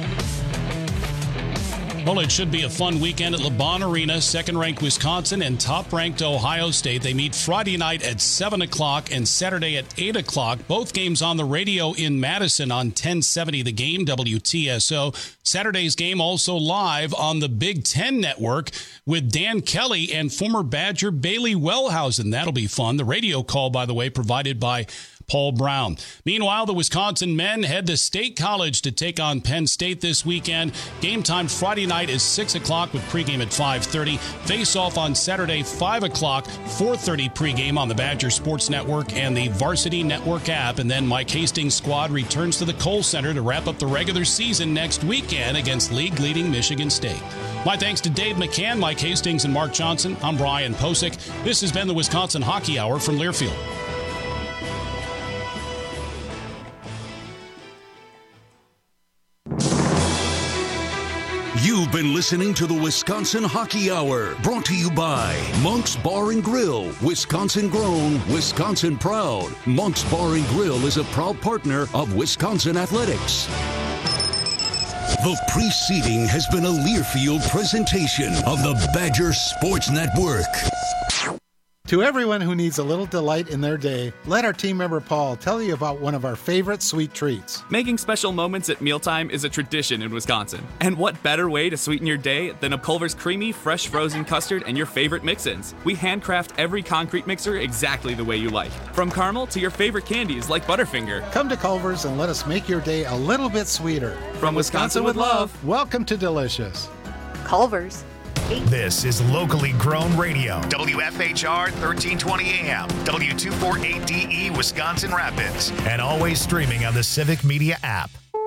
Well, it should be a fun weekend at LeBron Arena. Second-ranked Wisconsin and top-ranked Ohio State. They meet Friday night at 7 o'clock and Saturday at 8 o'clock. Both games on the radio in Madison on 1070 The Game, WTSO. Saturday's game also live on the Big Ten Network with Dan Kelly and former Badger Bailey Wellhausen. That'll be fun. The radio call, by the way, provided by Paul Brown. Meanwhile, the Wisconsin men head to State College to take on Penn State this weekend. Game time Friday night is 6 o'clock with pregame at 5:30. Face-off on Saturday, 5 o'clock, 4:30 pregame on the Badger Sports Network and the Varsity Network app. And then Mike Hastings' squad returns to the Kohl Center to wrap up the regular season next weekend against league-leading Michigan State. My thanks to Dave McCann, Mike Hastings, and Mark Johnson. I'm Brian Posick. This has been the Wisconsin Hockey Hour from Learfield.
been listening to the Wisconsin Hockey Hour, brought to you by Monk's Bar and Grill. Wisconsin grown, Wisconsin proud. Monk's Bar and Grill is a proud partner of Wisconsin Athletics. The preceding has been a Learfield presentation of the Badger Sports Network.
To everyone who needs a little delight in their day, let our team member Paul tell you about one of our favorite sweet treats.
Making special moments at mealtime is a tradition in Wisconsin. And what better way to sweeten your day than a Culver's creamy, fresh frozen custard and your favorite mix-ins? We handcraft every concrete mixer exactly the way you like. From caramel to your favorite candies like Butterfinger.
Come to Culver's and let us make your day a little bit sweeter.
From Wisconsin with love.
Welcome to Delicious.
Culver's.
This is locally grown radio. WFHR 1320 AM, W248DE Wisconsin Rapids, and always streaming on the Civic Media app.